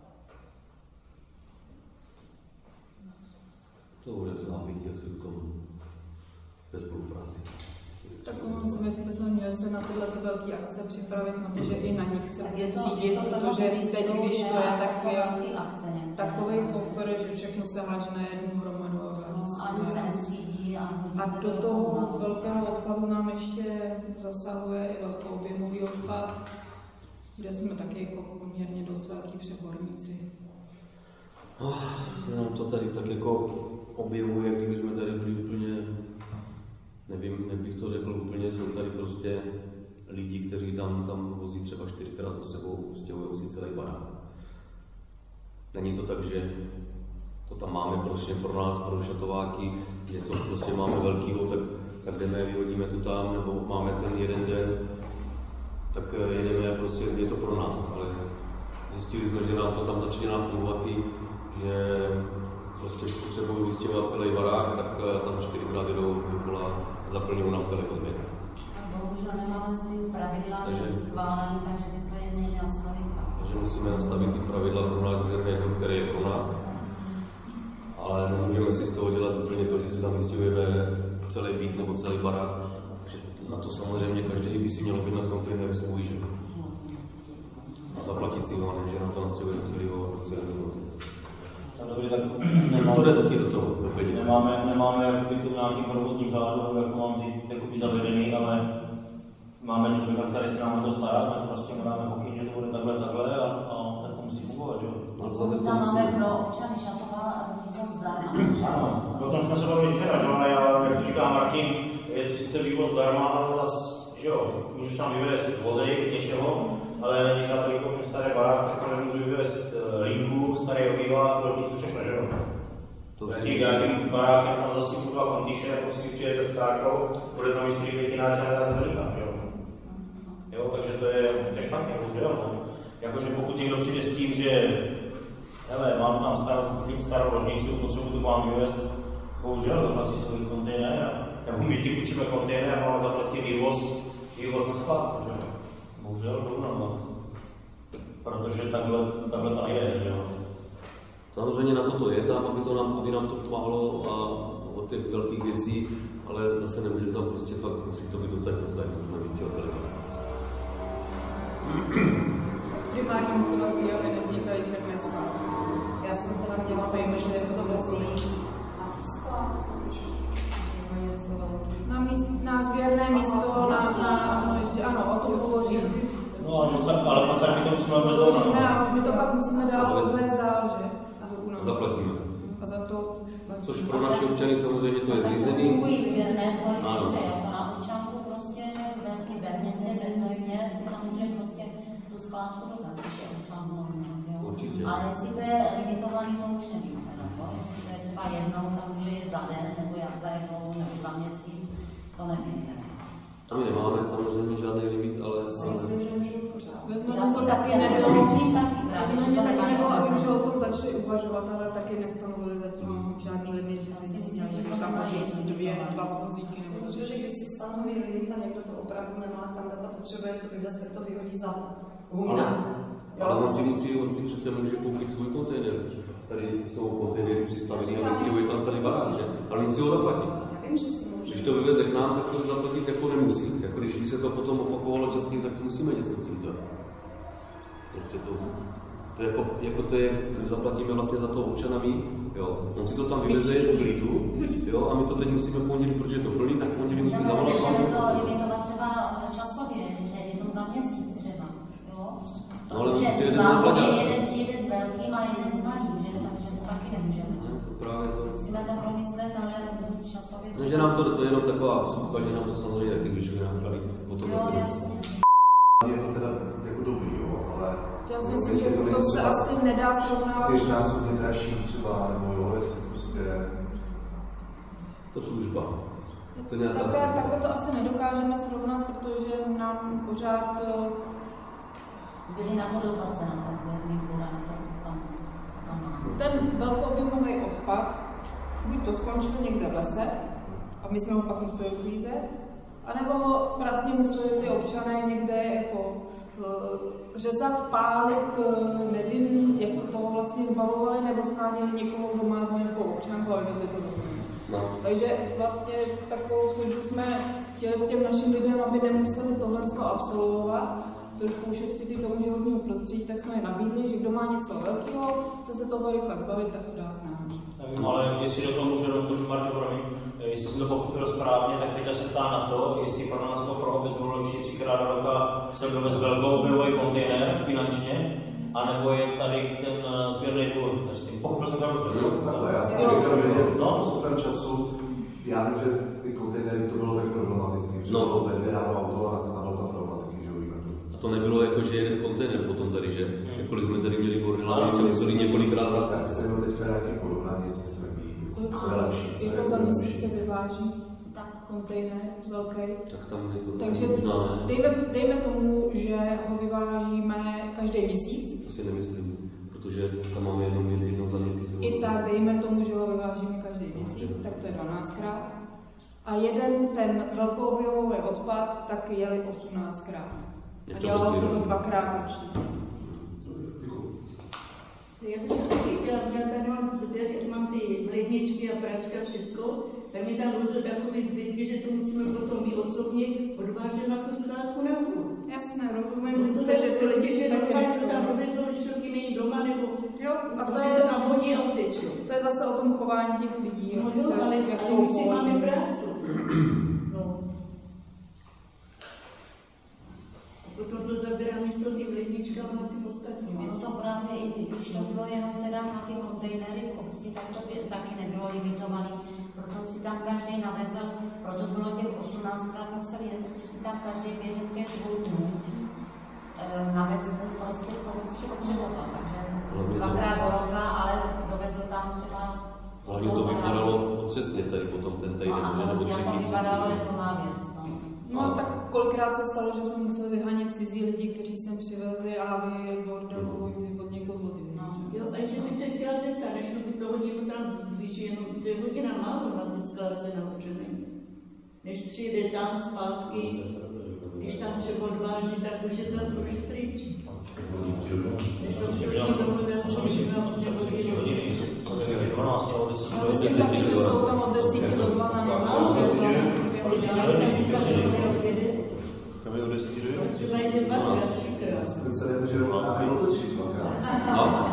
To bude zápětí asi v tom, té spolupráci. Tak my jsme měli se na tyhle velké akce připravit, na to, že i na nich se řídit, protože teď, když to je takový kofer, že všechno se háže na jednu hromadu. A do toho velkého odpadu nám ještě zasahuje i velký objemový odpad, kde jsme taky jako poměrně dost velký přeborníci. Nám to tady tak jako objevuje, kdyby jsme tady byli úplně, nevím, jak bych to řekl úplně, jsou tady prostě lidi, kteří tam vozí třeba 4krát za sebou, stěhují si celý barák. Není to tak, že to tam máme prostě pro nás, pro šatováky, něco prostě máme velkýho, tak jdeme, vyhodíme to tam, nebo máme ten jeden den, tak jedeme, prostě je to pro nás, ale zjistili jsme, že nám to tam začíná fungovat i, že prostě potřebují vystěhovat celý barák, tak tam 4krát jdou dokola a zaplňují nám celý kontejner. Bohužel nemáme ty pravidla schválené, takže bychom je měli nastavit. Takže musíme nastavit ty pravidla pro nás, které je pro nás. Ale nemůžeme si z toho dělat úplně to, že si tam vystěhujeme celý byt nebo celý barák. Na to samozřejmě každý by si měl objednat kontejner svůj, že? A zaplatit si ho, ne, že nám to nastěhuje do celého kontejneru. Dobrý, tak to jde taky do toho, do peněz. Nemáme jakoby tu nějaký provozní řádu, jak mám říct, jakoby zavedený, ale máme člověka, který se nám to stará, tak prostě máme pokyn, že to bude takhle a tak to musí fungovat, že jo? Tam máme pro občany Šatova vývoz zdarma. Ano, o tom jsme se bavili včera, že ale jak říká Martin, je to sice vývoz zdarma, ale zase, že jo, můžeš tam vyvést vozejk něčeho, ale když já tady koupím staré barák, tak nemůžu vyvést linku, starý obývák, ložnicu, všechno, že jo? Tím nějakým barákem tam zasypu 2 kontiše, prostě přijete s kárkou, bude tam ještě 5 náčené na to říkám, že jo? Jo, takže to je špatně, bohužel. Jakože pokud někdo přijde s tím, že hele, mám tam starou ložnicu, potřebuji to vám vyvést, bohužel to platí svůj kontejner, jako my ti půjčíme kontejner a máme zaplatit vývoz na sklad, že jo? Bohužel, rovnou. protože takhle to nejde, že jo. Samozřejmě na to je tam, aby nám to pomáhalo a od těch velkých věcí, ale zase nemůže tam prostě fakt, musí to být docela, můžeme vystihovat celý den. Primární motivací, aby nevznikají černé skládky. Já jsem teda měla zajímat, že se to vezí na skládku, když je něco velký. Na sběrné místo, ještě ano, o tom hovořím. No ale moc my to musíme vůbec dál. My to pak musíme dál rozvést dál, že? Zaplatíme. A za to už platíme. Což pro naše občany samozřejmě to je zřízený. Fungují sběrné dvory všude, jako na občanku prostě ve městě, ve městě si tam může prostě tu skládku dovést, když je občan znovu. Určitě. Ale jestli to je limitovaný, to už nevím. Jestli to je třeba jednou, tam může jít za den, nebo jak za jednou, nebo za měsíc, to nevím. A my nemáme samozřejmě žádný limit, ale... Myslím, že můžu pořád. Já si taky nebylo, myslím taky právě, že to nemají omezení. Že o tom začali uvažovat, ale taky nestanovili zatím žádný limit, že by si měl, že tam má její dva vozíky nebo tři. Protože když si stanoví limit a někdo to opravdu nemá, tam data potřebuje to vyvést, tak to vyhodí za humna. Ale on si přece může koupit svůj kontejner. Tady jsou kontejnery přistavený a vystěhuje tam celý barák, že? Ale musí ho zaplatit. Já vím, že si může. Když to vyveze k nám, tak to zaplatit jako nemusí. Jako když by se to potom opakovalo častěji, tak to musíme něco s tím dělat. Prostě to je jako to je, zaplatíme vlastně za to občana my, jo. On si to tam vyveze v klidu, jo, a my to teď musíme pondělí, protože je to plný, tak pondělí musí zavolat. Můžeme to limitovat třeba časově, že jednou za měsíc třeba, jo. No, ale protože jeden přijde s velkým a jeden s malým, že? Takže to taky nemůžeme. No, to právě to. Musíme to promyslet, ale časově... No, že nám to je jenom taková vsuvka, že nám to samozřejmě taky zvyšuje náklady. Jo, jasně. Je to teda jako dobrý, jo, ale... Já si myslím, že to se asi nedá srovnávat. 4násobně dražší třeba, nebo jo, jestli prostě... To služba. Takhle to asi nedokážeme srovnat, protože nám pořád... Byly na to dotace na ten výbor, co tam má. Ten velkoobjemový odpad, buď to skončil někde v lese, a my jsme ho pak museli uklízet, anebo ho pracně museli ty občané někde jako řezat, pálit, nevím, jak se toho vlastně zbavovali, nebo scháněli někoho, kdo má znamenkou občanku a vyvezli to do země. No. Takže vlastně takovou službu jsme chtěli těm našim lidem, aby nemuseli tohle absolvovat, trošku ušetřit i tomu životního prostředí, tak jsme je nabídli, že kdo má něco velkého, chce se toho rychle zbavit, tak to dá k nám. Nevím, ale jestli do toho můžu rozhodnout, Marto, jestli jsem to pochopil správně, tak teďka se ptá na to, jestli pro nás jako pro obec bylo lepší 3krát do roka se dovést velkoobjemový kontejner finančně, anebo je tady ten sběrný dvůr. Pochopil jsem to dobře. Takhle, já jsem chtěl vědět, postupem času, já vím, že ty kontejnery to bylo tak problematické, že bylo vedvěráno auto a nastavilo tam problematiky, že víme to. A to nebylo jako, že jeden kontejner potom tady, že? Kolik jsme tady měli bordel, a my se museli několikrát vracet. Tak se jenom teďka nějaký porovnání, jestli se ví, co je lepší, co je to za měsíc lepší. se vyváží kontejner velký. Tak tam je to takže možná ne. Dejme tomu, že ho vyvážíme každý měsíc. To si nemyslím, protože tam máme jednou za měsíc. I tak dejme tomu, že ho vyvážíme každý měsíc, tak to je 12krát. A jeden ten velkoobjemový odpad tak jeli 18krát. A dělalo se to 2krát ročně. Já bych se taky chtěla, já tady mám ty ledničky a pračka, všecko, tak mi tam vozil takový zbytky, že to musíme potom my osobně odvážet na tu skládku na vůd. Jasné, rozumím, protože ty lidi si taky nechcou. Tam vůbec štěrky není doma, nebo jo, a to je na vodě a uteče. To je zase o tom chování těch lidí, no jo, ale my si máme prácu. No. Potom to zabírá místo tím ledničkám a tím ostatním. No to právě i když to bylo jenom teda na ty kontejnery v obci, tak to by taky nebylo limitovaný. Proto si tam každý navezl, proto bylo těch 18krát museli jet, protože si tam každý během těch 2 dnů navezl prostě, co si potřeboval. Takže 2krát do roka, ale dovezl tam třeba... Hlavně to vypadalo otřesně tady potom ten týden. No a to vypadalo jako má věc. No a tak kolikrát se stalo, že jsme museli vyhánět cizí lidi, kteří sem přivezli a vy bordel od někoho vody. Jo, a ještě bych se chtěla zeptat, nešlo by to hodinu tam, když jenom to je hodina málo na ty skládce naučený. Než přijde tam zpátky, Když tam třeba odváží, tak už je tam už pryč. Když to všechno domluvíme, musíme 3 hodiny. Od 12 do 10. Myslím taky, že jsou tam od 10 do 12. Tam je od 10 do 11. Třeba jsi 2krát. Ten se nemůže právě otočit dvakrát.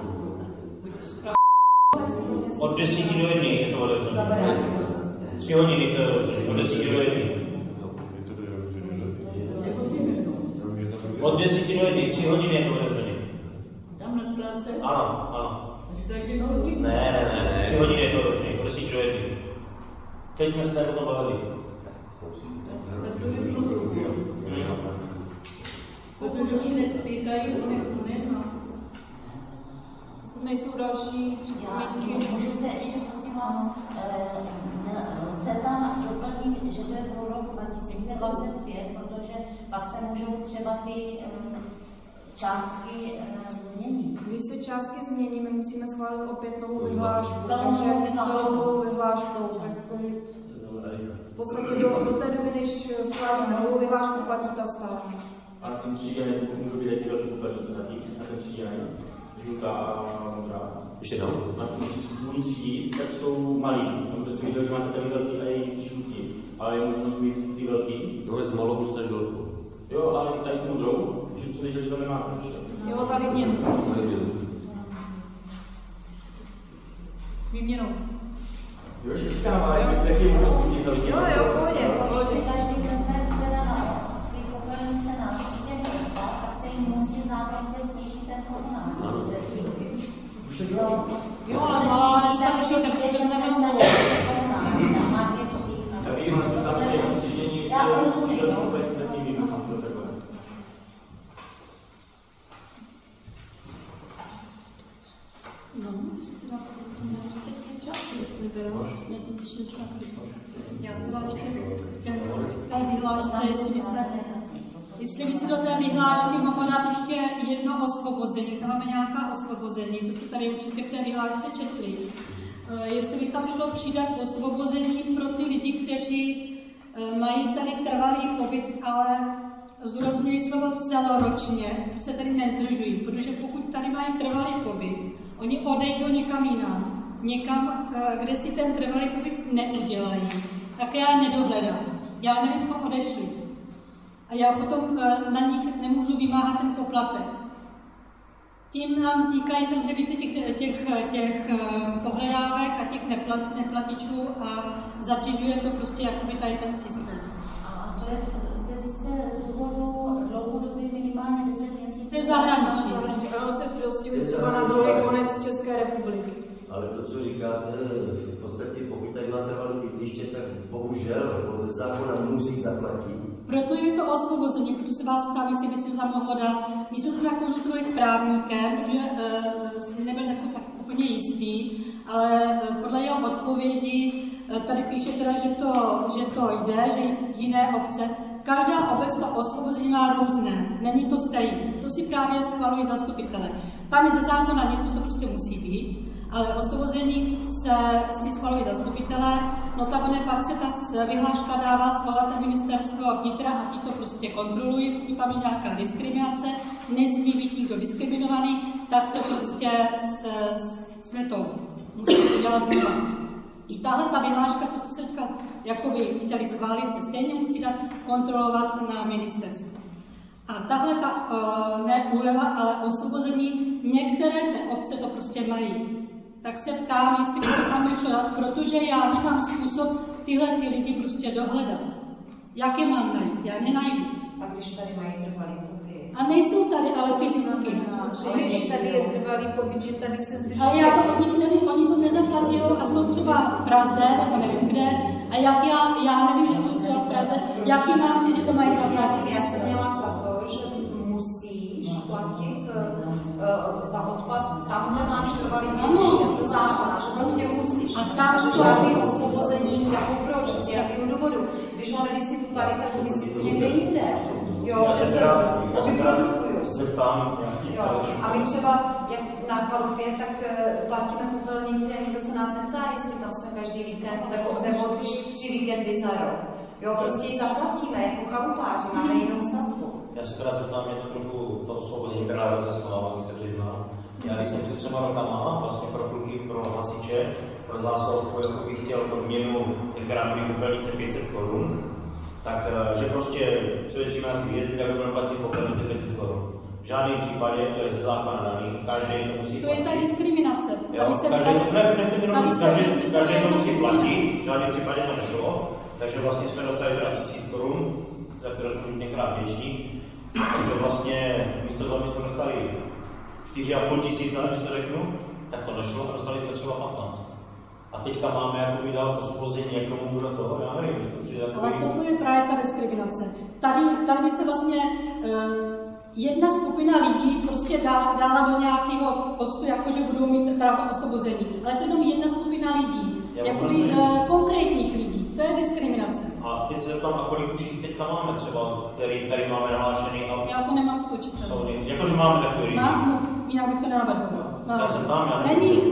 Od 10 do 1 je to otevřené. 3 hodiny to je otevřené. Od 10 do 1. Od 10 do 1, 3 hodiny je to otevřené. Tam na skládce? Ano, ano. Takže no hodiny? Ne, 3 hodiny je to otevřené, od 10 do 1. Teď jsme se tady o tom bavili. Tak to řeknu. Protože oni nespíchají, oni nemá. Nejsou další připomínky. Můžu se ještě, prosím vás, se tam doplnit, že to je pro rok 2025, protože pak se můžou třeba ty částky změnit. Když se částky změní, my musíme schválit opět novou vyhlášku, Celou novou vyhláškou. Tak v podstatě do té doby, než schválíme novou vyhlášku, platí ta stále. A ten tříděný můžu být taky velký popelnice taky, a ten tříděný, žlutá a modrá. Ještě tam? A ty třídí, tak jsou malý. A protože jsem viděl, že máte tady velký a i ty žlutý. Ale je možnost mít ty velký. No je z malou dostaneš velkou. Jo, ale i tady tu modrou, že jsem viděl, že to nemáte ještě. Jo, za výměnu. Výměnou. Jo, že říkám, jak byste taky možnost mít velký. Jo, pohodě. Když si každý vezme teda ty popelnice na třídě, tak se jim musí zákonitě snížit ten komunální. Jo, ale malá nestačí, tak si vezmeme znovu. Já vím, že tam je třídění, že ty popelnice taky vím, že takhle. No, jestli teda teď čas, jestli bylo, nezapíším čas, já byla ještě v té vyhlášce, jestli by se do té vyhlášky mohlo dát ještě jedno osvobození, tam máme nějaká osvobození, to jste tady určitě v té vyhlášce četli. Jestli by tam šlo přidat osvobození pro ty lidi, kteří mají tady trvalý pobyt, ale zdůrazňuji slovo celoročně, se tady nezdržují, protože pokud tady mají trvalý pobyt, oni odejdou někam jinam, někam, kde si ten trvalý pobyt neudělají, tak já nedohledám. Já nevím, kam odešli. A já potom na nich nemůžu vymáhat ten poplatek. Tím nám vznikají samozřejmě více těch pohledávek a těch neplatičů a zatěžuje to prostě jakoby tady ten systém. A to je, kteří se z důvodu dlouhodobě minimálně 10 měsíců. To je zahraničí. Ano, se přestěhují třeba na druhý konec České republiky. Ale to, co říkáte, v podstatě pokud tady má trvalé bydliště, tak bohužel ze zákona musí zaplatit. Proto je to osvobození, protože se vás ptám, jestli by si to tam mohlo dát. My jsme to tak konzultovali s právníkem, protože si nebyl tak úplně jistý, ale podle jeho odpovědi tady píše teda, že to jde, že jiné obce. Každá obec to osvobození má různé, není to stejné. To si právě schvalují zastupitelé. Tam je ze zákona něco, to prostě musí být, ale osvobození si schvalují zastupitelé, notabene pak se ta vyhláška dává schvalovat na ministerstvo vnitra a ti to prostě kontrolují, pokud tam je nějaká diskriminace, nesmí být nikdo diskriminovaný, tak to prostě jsme to museli udělat znovu. I tahle ta vyhláška, co jste se teďka jakoby chtěli schválit, se stejně musí dát kontrolovat na ministerstvu. A tahle ta ne úleva, ale osvobození, některé ty obce to prostě mají. Tak se ptám, jestli by to tam nešlo dát, protože já nemám způsob tyhle ty lidi prostě dohledat. Jak je mám najít? Já nenajdu. A když tady mají trvalý pobyt? A nejsou tady, ale fyzicky. Když tady je trvalý pobyt, že tady se zdrží. Ale já to od nich nevím, oni to nezaplatí a jsou třeba v Praze, nebo nevím kde. A jak já nevím, že jsou třeba v Praze, jaký mám říct, že to mají zaplatit? Já jsem měla za to, že musíš platit za odpad tam, kde máš trvalý bydliště ze zákona, že prostě musíš. A tam jsou žádný osvobození, jako proč, z jakého důvodu. Když ho nevysypu tady, tak ho vysypu někde jinde. Jo, se ptám. A my třeba, jak na chalupě, tak platíme popelnici a nikdo se nás neptá, jestli tam jsme každý víkend, nebo 3 víkendy za rok. Jo, prostě ji zaplatíme, jako chalupáři, máme jinou sazbu. Já se teda zeptám, mě to trochu to osvobození, která rozesmala, když se přiznám. Já když jsem před 3 rokama vlastně pro kluky, pro hasiče, pro zásluhovku, jako bych chtěl odměnu, která byly popelnice 500 korun, tak že prostě, co jezdíme na ty výjezdy, tak budeme platit popelnice 500 korun. V žádném případě, to je ze zákona daný, každý to musí platit. To je ta diskriminace. Každý to musí platit, v žádném případě to nešlo. Takže vlastně jsme dostali teda 1000 korun, za které jsme být některá věční. Takže vlastně místo toho, aby jsme dostali 4,5 tisíce, když to řeknu, tak to nešlo a dostali jsme třeba 15. A teďka máme jakoby dát osvobození někomu do toho, já nevím, to přijde takový... Ale toto je právě ta diskriminace. Tady by se vlastně jedna skupina lidí prostě dala do nějakého postu, jakože budou mít teda to osvobození. Ale to je jenom jedna skupina lidí, jakoby konkrétních lidí. To je diskriminace. A teď se tam, a kolik už jich teďka máme třeba, který tady máme nahlášený? Já to nemám spočítat. Jakože máme takový lidi. Mám, jinak bych to nenavrhoval. Já jsem tam, není jich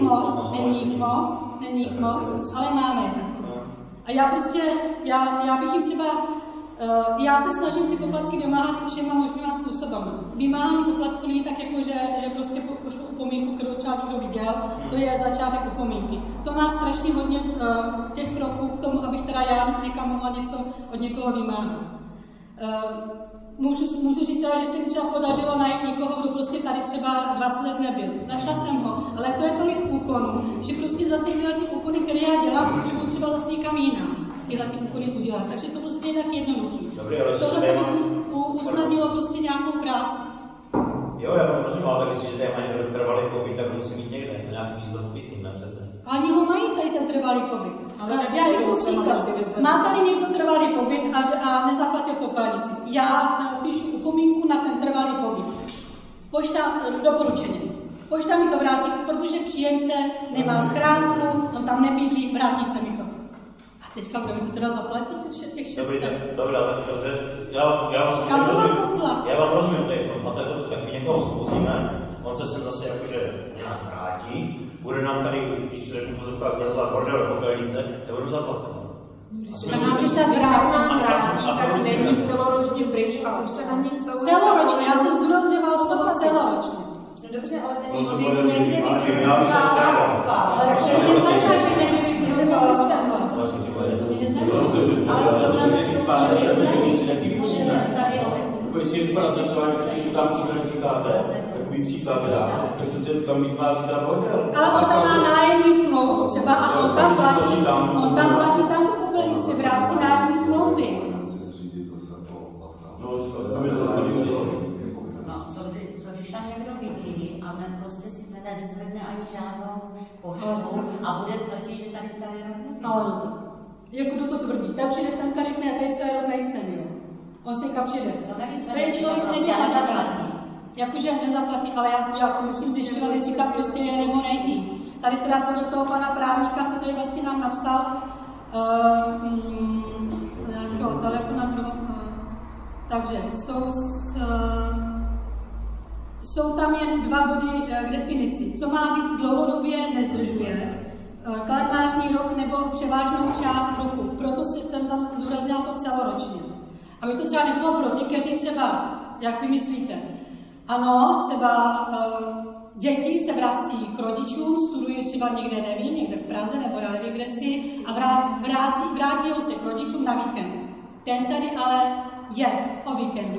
moc, ale máme. A já prostě, já bych jim třeba, já se snažím ty poplatky vymáhat všema možnýma způsobama. Vymáhání poplatku není tak jako, že prostě pošlu upomínku, kterou třeba někdo viděl, to je začátek upomínky. To má strašně hodně těch kroků k tomu, abych teda já někam mohla něco od někoho vymáhat. Můžu říct teda, že se mi třeba podařilo najít někoho, kdo prostě tady třeba 20 let nebyl. Našla jsem ho, ale to je tolik úkonů, že prostě zase tyhle ty úkony, které já dělám, potřebuji třeba zase někam jinam tyhle ty úkony udělat. Takže to prostě je tak jednoduchý. Tohle by usnadnilo prostě nějakou práci. Jo, já vám rozumím, ale tak jestliže tady mají trvalý pobyt, tak musí mít někde, na nějakým číslo popisným, ne přece. Ale oni ho mají tady ten trvalý pobyt. Já řeknu příklad. Má tady někdo trvalý pobyt a nezaplatil popelnici. Já píšu upomínku na ten trvalý pobyt. Pošta doporučeně. Pošta mi to vrátí, protože příjemce nemá schránku, on tam nebydlí, vrátí se mi to. A teďka kdo mi to teda zaplatí, těch 600? Dobrý, tak dobře. Já vám rozumím, to je v tom, a to je dobře, tak my někoho spozíme, on se sem zase jakože nějak vrátí, bude nám tady, když to řeknu v pozorkách, dělat bordel do popelnice, nebudeme zaplaceni. Tak se tak vrátí, tak není celoročně pryč a už se na něm stavuje. Celoročně, já jsem zdůrazňovala slovo celoročně. No dobře, ale ten člověk někde vykupovává. Ale to neznamená, že někdy vykupovává systém. Ale zrovna Jestli je v Praze třeba někdy tam příklad říkáte, takový příklad dá, tak se tam vytváří ta bordel. Ale on tam má nájemní smlouvu třeba a on tam platí tam tu popelnici v rámci nájemní smlouvy. No, co když tam někdo bydlí a on prostě si nevyzvedne ani žádnou poštu a bude tvrdit, že tady celý rok nebyl? No, tak. Jak kdo to tvrdí? Tam přijde semka, řekne, já tady celý rok nejsem, jo. On si někam přijde. To je člověk nedělá zaplatí. Jakože nezaplatí, ale já to musím zjišťovat, jestli tam prostě je nebo nejde. Tady teda podle toho pana právníka, co tady vlastně nám napsal, nějakého telefona, takže jsou tam jen 2 body k definici. Co má být dlouhodobě nezdržuje, kalendářní rok nebo převážnou část roku. Proto si tam zdůraznil to celoročně. Aby to třeba nebylo pro ty, kteří třeba, jak vy myslíte, ano, třeba děti se vrací k rodičům, studují třeba někde, nevím, někde v Praze nebo já nevím, kde si, a vrátí se k rodičům na víkend. Ten tady ale je o víkendu.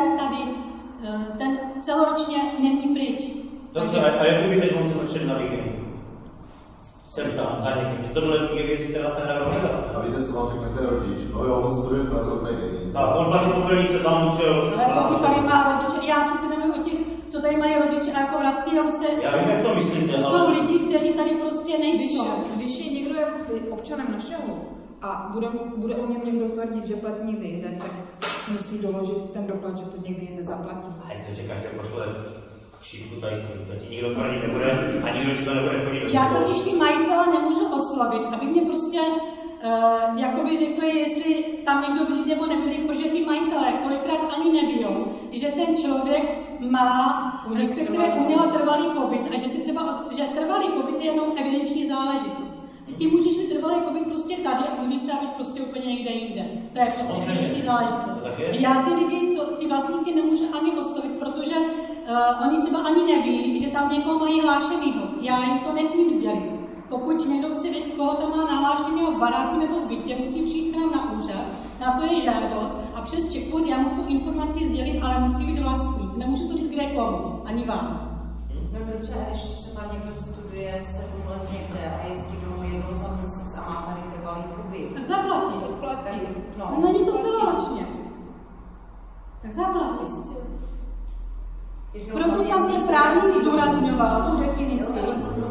Ten celoročně není pryč. Dobře, a jak víte, že on se přijde na víkend? Jsem tam, za někým. Tohle je věc, která se nedá dohledat. A víte, co vám řekne ten rodič? No jo, on studuje v Praze, tady není. Tak, on platí popelnice, tam musel. Ale pokud tady má rodiče, já přece nevím o těch, co tady mají rodiče a jako vrací, a se... Já vím, jak to myslíte, to jsou lidi, kteří tady prostě nejsou. Když je někdo jako občanem našeho a bude o něm někdo tvrdit, že platí někde jinde, tak musí doložit ten doklad, že to někde jinde zaplatí. A to tě každý pošle kšípku tady, to ti nikdo tvrdit nebude a nikdo ti to nebude chodit. Já totiž ty majitele nemůžu oslavit, aby mě prostě jakoby řekli, jestli tam někdo byli nebo nebyli, protože ty majitelé kolikrát ani nevíjou, že ten člověk má, respektive uměl trvalý pobyt a že si třeba, že trvalý pobyt je jenom evidenční záležitost. Ty můžeš mít trvalý pobyt prostě tady a můžeš třeba být prostě úplně někde jinde. To je prostě finanční záležitost. Já ty lidi, ty vlastníky nemůžu ani oslovit, protože oni třeba ani neví, že tam někoho mají hlášenýho. Já jim to nesmím sdělit. Pokud někdo chce vědět, koho tam má nahlášenýho v baráku nebo v bytě, musí přijít k nám na úřad, na to je žádost a přes checkpoint já mu tu informaci sdělím, ale musí být vlastník. Nemůžu to říct kde komu, ani vám. No dobře, když třeba někdo studuje 7 let někde a jezdí domů jednou za měsíc a má tady trvalý pobyt. Tak zaplatí. To platí. No, není to celoročně. Tak zaplatí. Proto tam ten právník zdůrazňoval tu definici.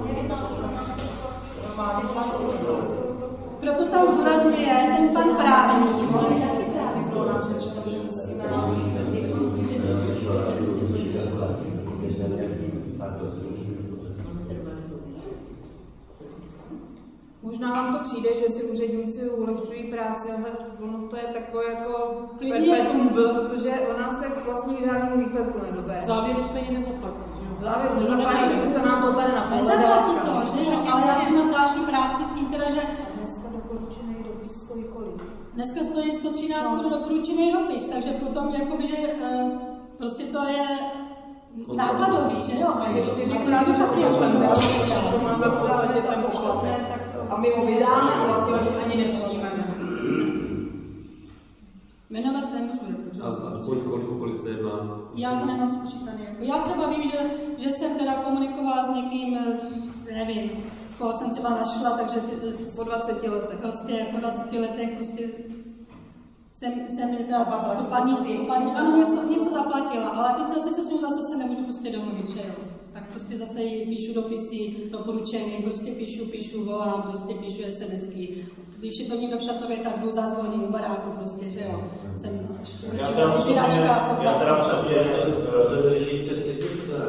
Proto tam zdůrazňuje ten pan právník. Taky právě bylo nám řečeno, že musíme Možná vám to přijde, že si úředníci ulehčují práci, ale ono to je takové jako perpetuum byl, protože ona se vlastně k žádnému výsledku nedobere. Závěru stejně nezaplatí, že jo? Závěru nezaplatí, že se nám to tady nezaplatí to, že? Ale já si mám další práci s tím teda, že dneska doporučený dopis stojí kolik? Dneska stojí 113 korun doporučený dopis, takže potom jakoby, že prostě to je nákladový, že jo? A když si říkáme, že to máme podávat, že tam pošlete, a my ho vydáme a vlastně ho ani nepřijmeme. Jmenovat nemůžu. A kolik se jedná? Já to nemám spočítané. Já třeba vím, že jsem teda komunikovala s někým, nevím, koho jsem třeba našla, takže po 20 letech. Prostě po 20 letech prostě jsem teda tu paní, ano, něco zaplatila, ale teď zase se s ní zase nemůžu prostě domluvit, že jo. Tak prostě zase jí píšu dopisy, doporučený, prostě píšu, volám, prostě píšu SMSky. Když je to někdo v Šatově, tak jdu zazvoním u baráku, prostě, že jo. Jsem ještě já teda osobně to řešit přes exekutora.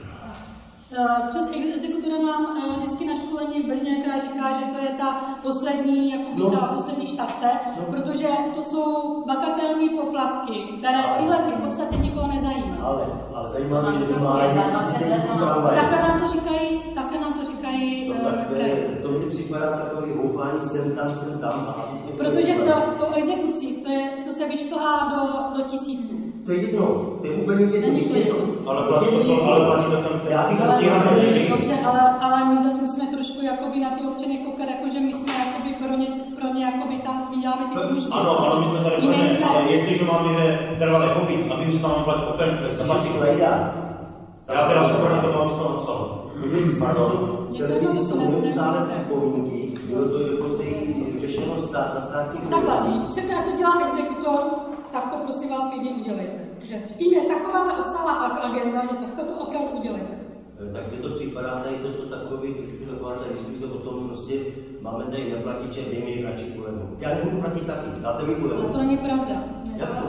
Přes exekutora mám vždycky na školení v Brně, která říká, že to je ta poslední, jakoby ta poslední štace, protože to jsou bagatelní poplatky, které tyhle v podstatě nikoho nezajímají. Ale zajímá mě, že má Takhle nám to říkají na kraji. To mi připadá takový houpání sem tam. Protože to exekucí, to se vyšplhá do tisíců. To je jedno, to je úplně jedno. Ale platí to tam, já bych to stíhal neřešit. Dobře, ale my zase musíme trošku jakoby na ty občany koukat, jakože my jsme jakoby pro ně jakoby děláme ty služby. Ano, ale my jsme tady pro ně, ale jestliže mám někde trvalý pobyt a vím, že tam mám platit peníze, se platí klejda. Já teda jsem proti tomu, abys to napsal. Televizi jsou neustále připomínky, bylo to dokonce i řešeno na státních úřadech. Takhle, když chcete, jak to dělá exekutor, tak to prosím vás klidně udělejte. Že v tím je taková obsáhlá agenda, že tak to opravdu udělejte. Tak mi to připadá, tady to takový trošku taková ta diskuse o tom, prostě máme tady neplatiče, dej mi radši úlevu. Já nebudu platit taky, dáte mi úlevu. Ale to není pravda. Jak to?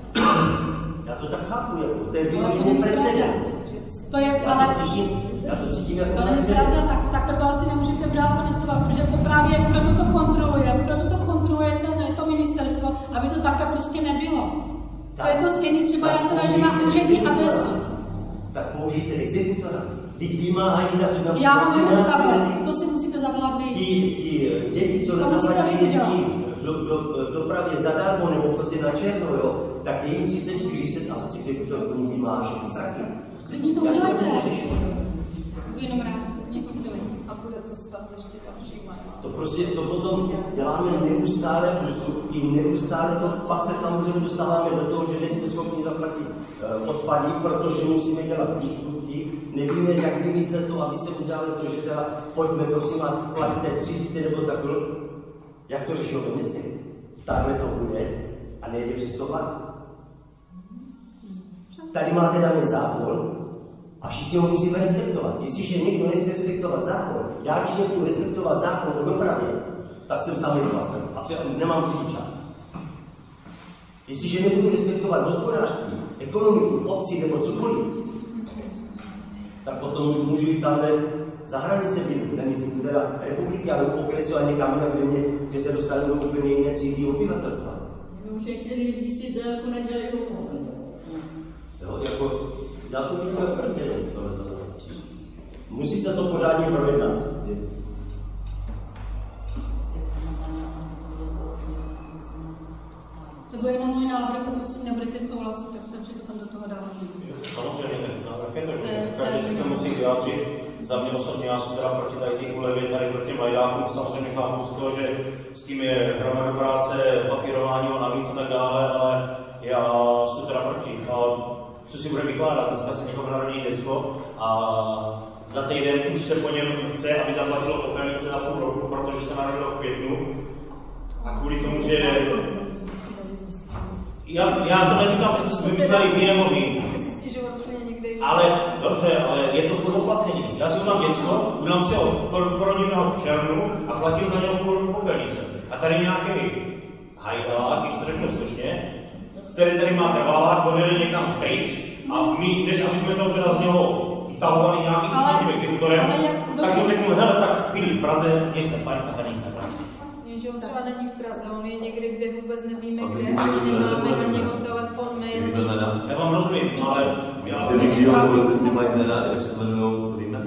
Já to tak chápu, jako to je jiný precedens. To je, ale já to cítím jako to není pravda, takhle to asi nemůžete brát pane slova, protože to právě proto to kontroluje to ministerstvo, aby to takhle prostě nebylo. To je to stejný třeba jak teda, že má úřední adresu. Tak použijte exekutora. Teď vymáhají na já vám nemůžu zavolat, to si musíte zavolat vy. Ti děti, co nezaplatili jezdí v dopravě zadarmo nebo prostě na černo, jo, tak je jim 30-40 a exekutor z nich vymáže. Klidně to udělejte. Jenom rád, klidně to udělejte. A bude to stát ještě další jméno. To prostě to potom děláme neustále, pak se samozřejmě dostáváme do toho, že nejsme schopni zaplatit odpady, protože musíme dělat ústupky. Nevíme, jak vymyslet to, aby se udělalo to, že teda pojďme, prosím vás, platíte 3 nebo takhle. Jak to řešilo ve městě? Takhle to bude a nejde přes to plat. Tady máte daný zákon a všichni ho musíme respektovat. Jestliže někdo nechce respektovat zákon, já když nechci respektovat zákon o dopravě, tak jsem sám vlastní a nemám řidiča. Jestliže nebudu respektovat hospodářství, ekonomiku v obci nebo cokoliv, tak potom můžu jít tamhle za hranice být, nemyslím teda republiky, ale okresu a někam jinam, kde se dostane do úplně jiné třídy obyvatelstva. Jenomže některý lidi si délku nedělají Jo, jako, já to vidím jako precedens, musí se to pořádně projednat. To byl jenom můj návrh, pokud si nebudete souhlasit, tak jsem si to tam do toho dávat. Samozřejmě, ten návrh je to, že každý si to musí vyjádřit. Za mě osobně, já jsem teda proti tady těch ulevě, tady proti těm lajdákům, samozřejmě chápu z toho, že s tím je hromadu práce, papírování a navíc a tak dále, ale já jsem teda proti. Co si bude vykládat, dneska se někoho narodí děcko a za týden už se po něm chce, aby zaplatilo popelnice za půl roku, protože se narodilo v květnu. A kvůli tomu, že... Já to neříkám, že jste si vymysleli vy nebo my. Ale dobře, ale je to furt oplacení. Já si udělám děcko, udělám si ho, porodím ho v červnu a platím za něho půl roku popelnice. A tady nějaký hajdalák, když to řeknu slušně, který tady má trvalák, odjede někam pryč a my, než aby jsme to teda z něho vytahovali nějakým exekutorem, tak mu řeknu, hele, tak bydlí v Praze, měj se fajn a tady nic neplatí. Že on třeba není v Praze, on je někde, kde vůbec nevíme kde, ani nemáme na něho telefon, mail, nic. Já vám rozumím, ale já si politici mají jména, jak se jmenujou, to víme.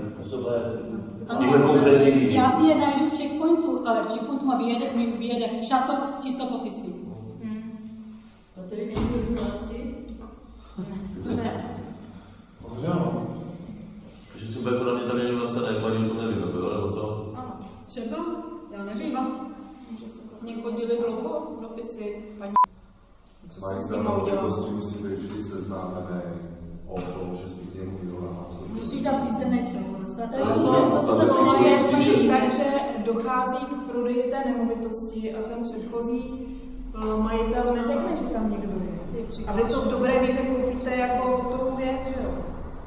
Já si je najdu v checkpointu, ale v checkpointu mi vyjede šator, číslo popisky. A tady nejde asi? Ne. Dobře, ano. Takže třeba jako na mě tam někdo napsané, jak paní o tom nevím, nebo co? Ano, třeba, já nevím. Mně chodili dopisy, paní, co jsem s tím udělal? udělal. Musí být vždy seznámené o tom, že si k němu někdo nahlásí. Musíš dát písemný souhlas. To se je spíš tak, že dochází k prodeji té nemovitosti a ten předchozí majitel neřekne, že tam někdo je. A vy to v dobré míře koupíte jako tu věc, že jo?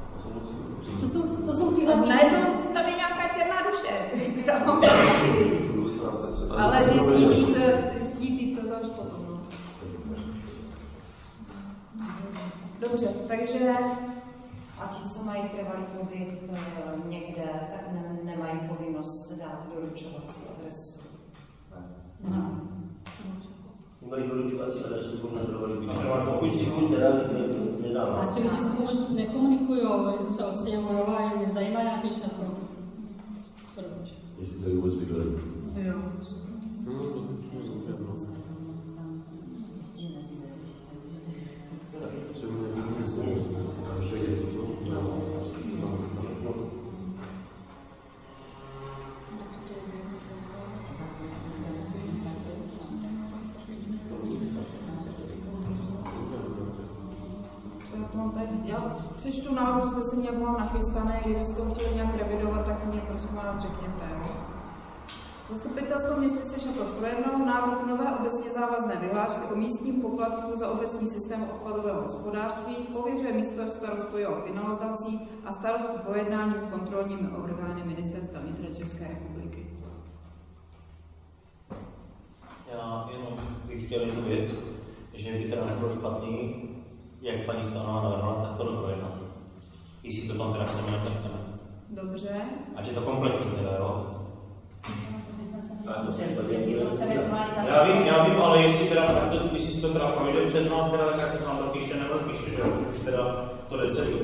To jsou tyhle... Najednou tam je nějaká černá duše, která mám ale zjistíte to až potom. No. Dobře, takže... A ti, co mají trvalý pobyt někde, tak nemají povinnost dát doručovací adresu. Ne. Mají doručovací adresu, pokud netrvalý pobyt. Pokud si mu teda nedává. A si lidi spolu nekomunikují, se odstěhují a je nezajímá nějaký šator. Proč? Jestli tady vůbec bydlejí. Jo. Já přečtu návrh usnesení, jak mám nachystané, kdybyste to chtěli nějak revidovat, tak mě prosím vás řekněte. Zastupitelstvo města Šatov projednalo návrh nové obecně závazné vyhlášky o místním poplatku za obecní systém odpadového hospodářství, pověřuje místo starostu jeho finalizací a starostu pojednáním s kontrolními orgány Ministerstva vnitra České republiky. Já jenom bych chtěl jednu věc, že by teda nebylo špatný, jak paní Stanová navrhla, tak to doprojednat. Jestli to tam teda chceme, nebo nechceme. Dobře. Ať je to kompletní teda, jo? Já vím, ale jestli si to teda projde přes nás, teda, tak jak se tam dopíše, nebo píše, že jo? Už teda to jde celý.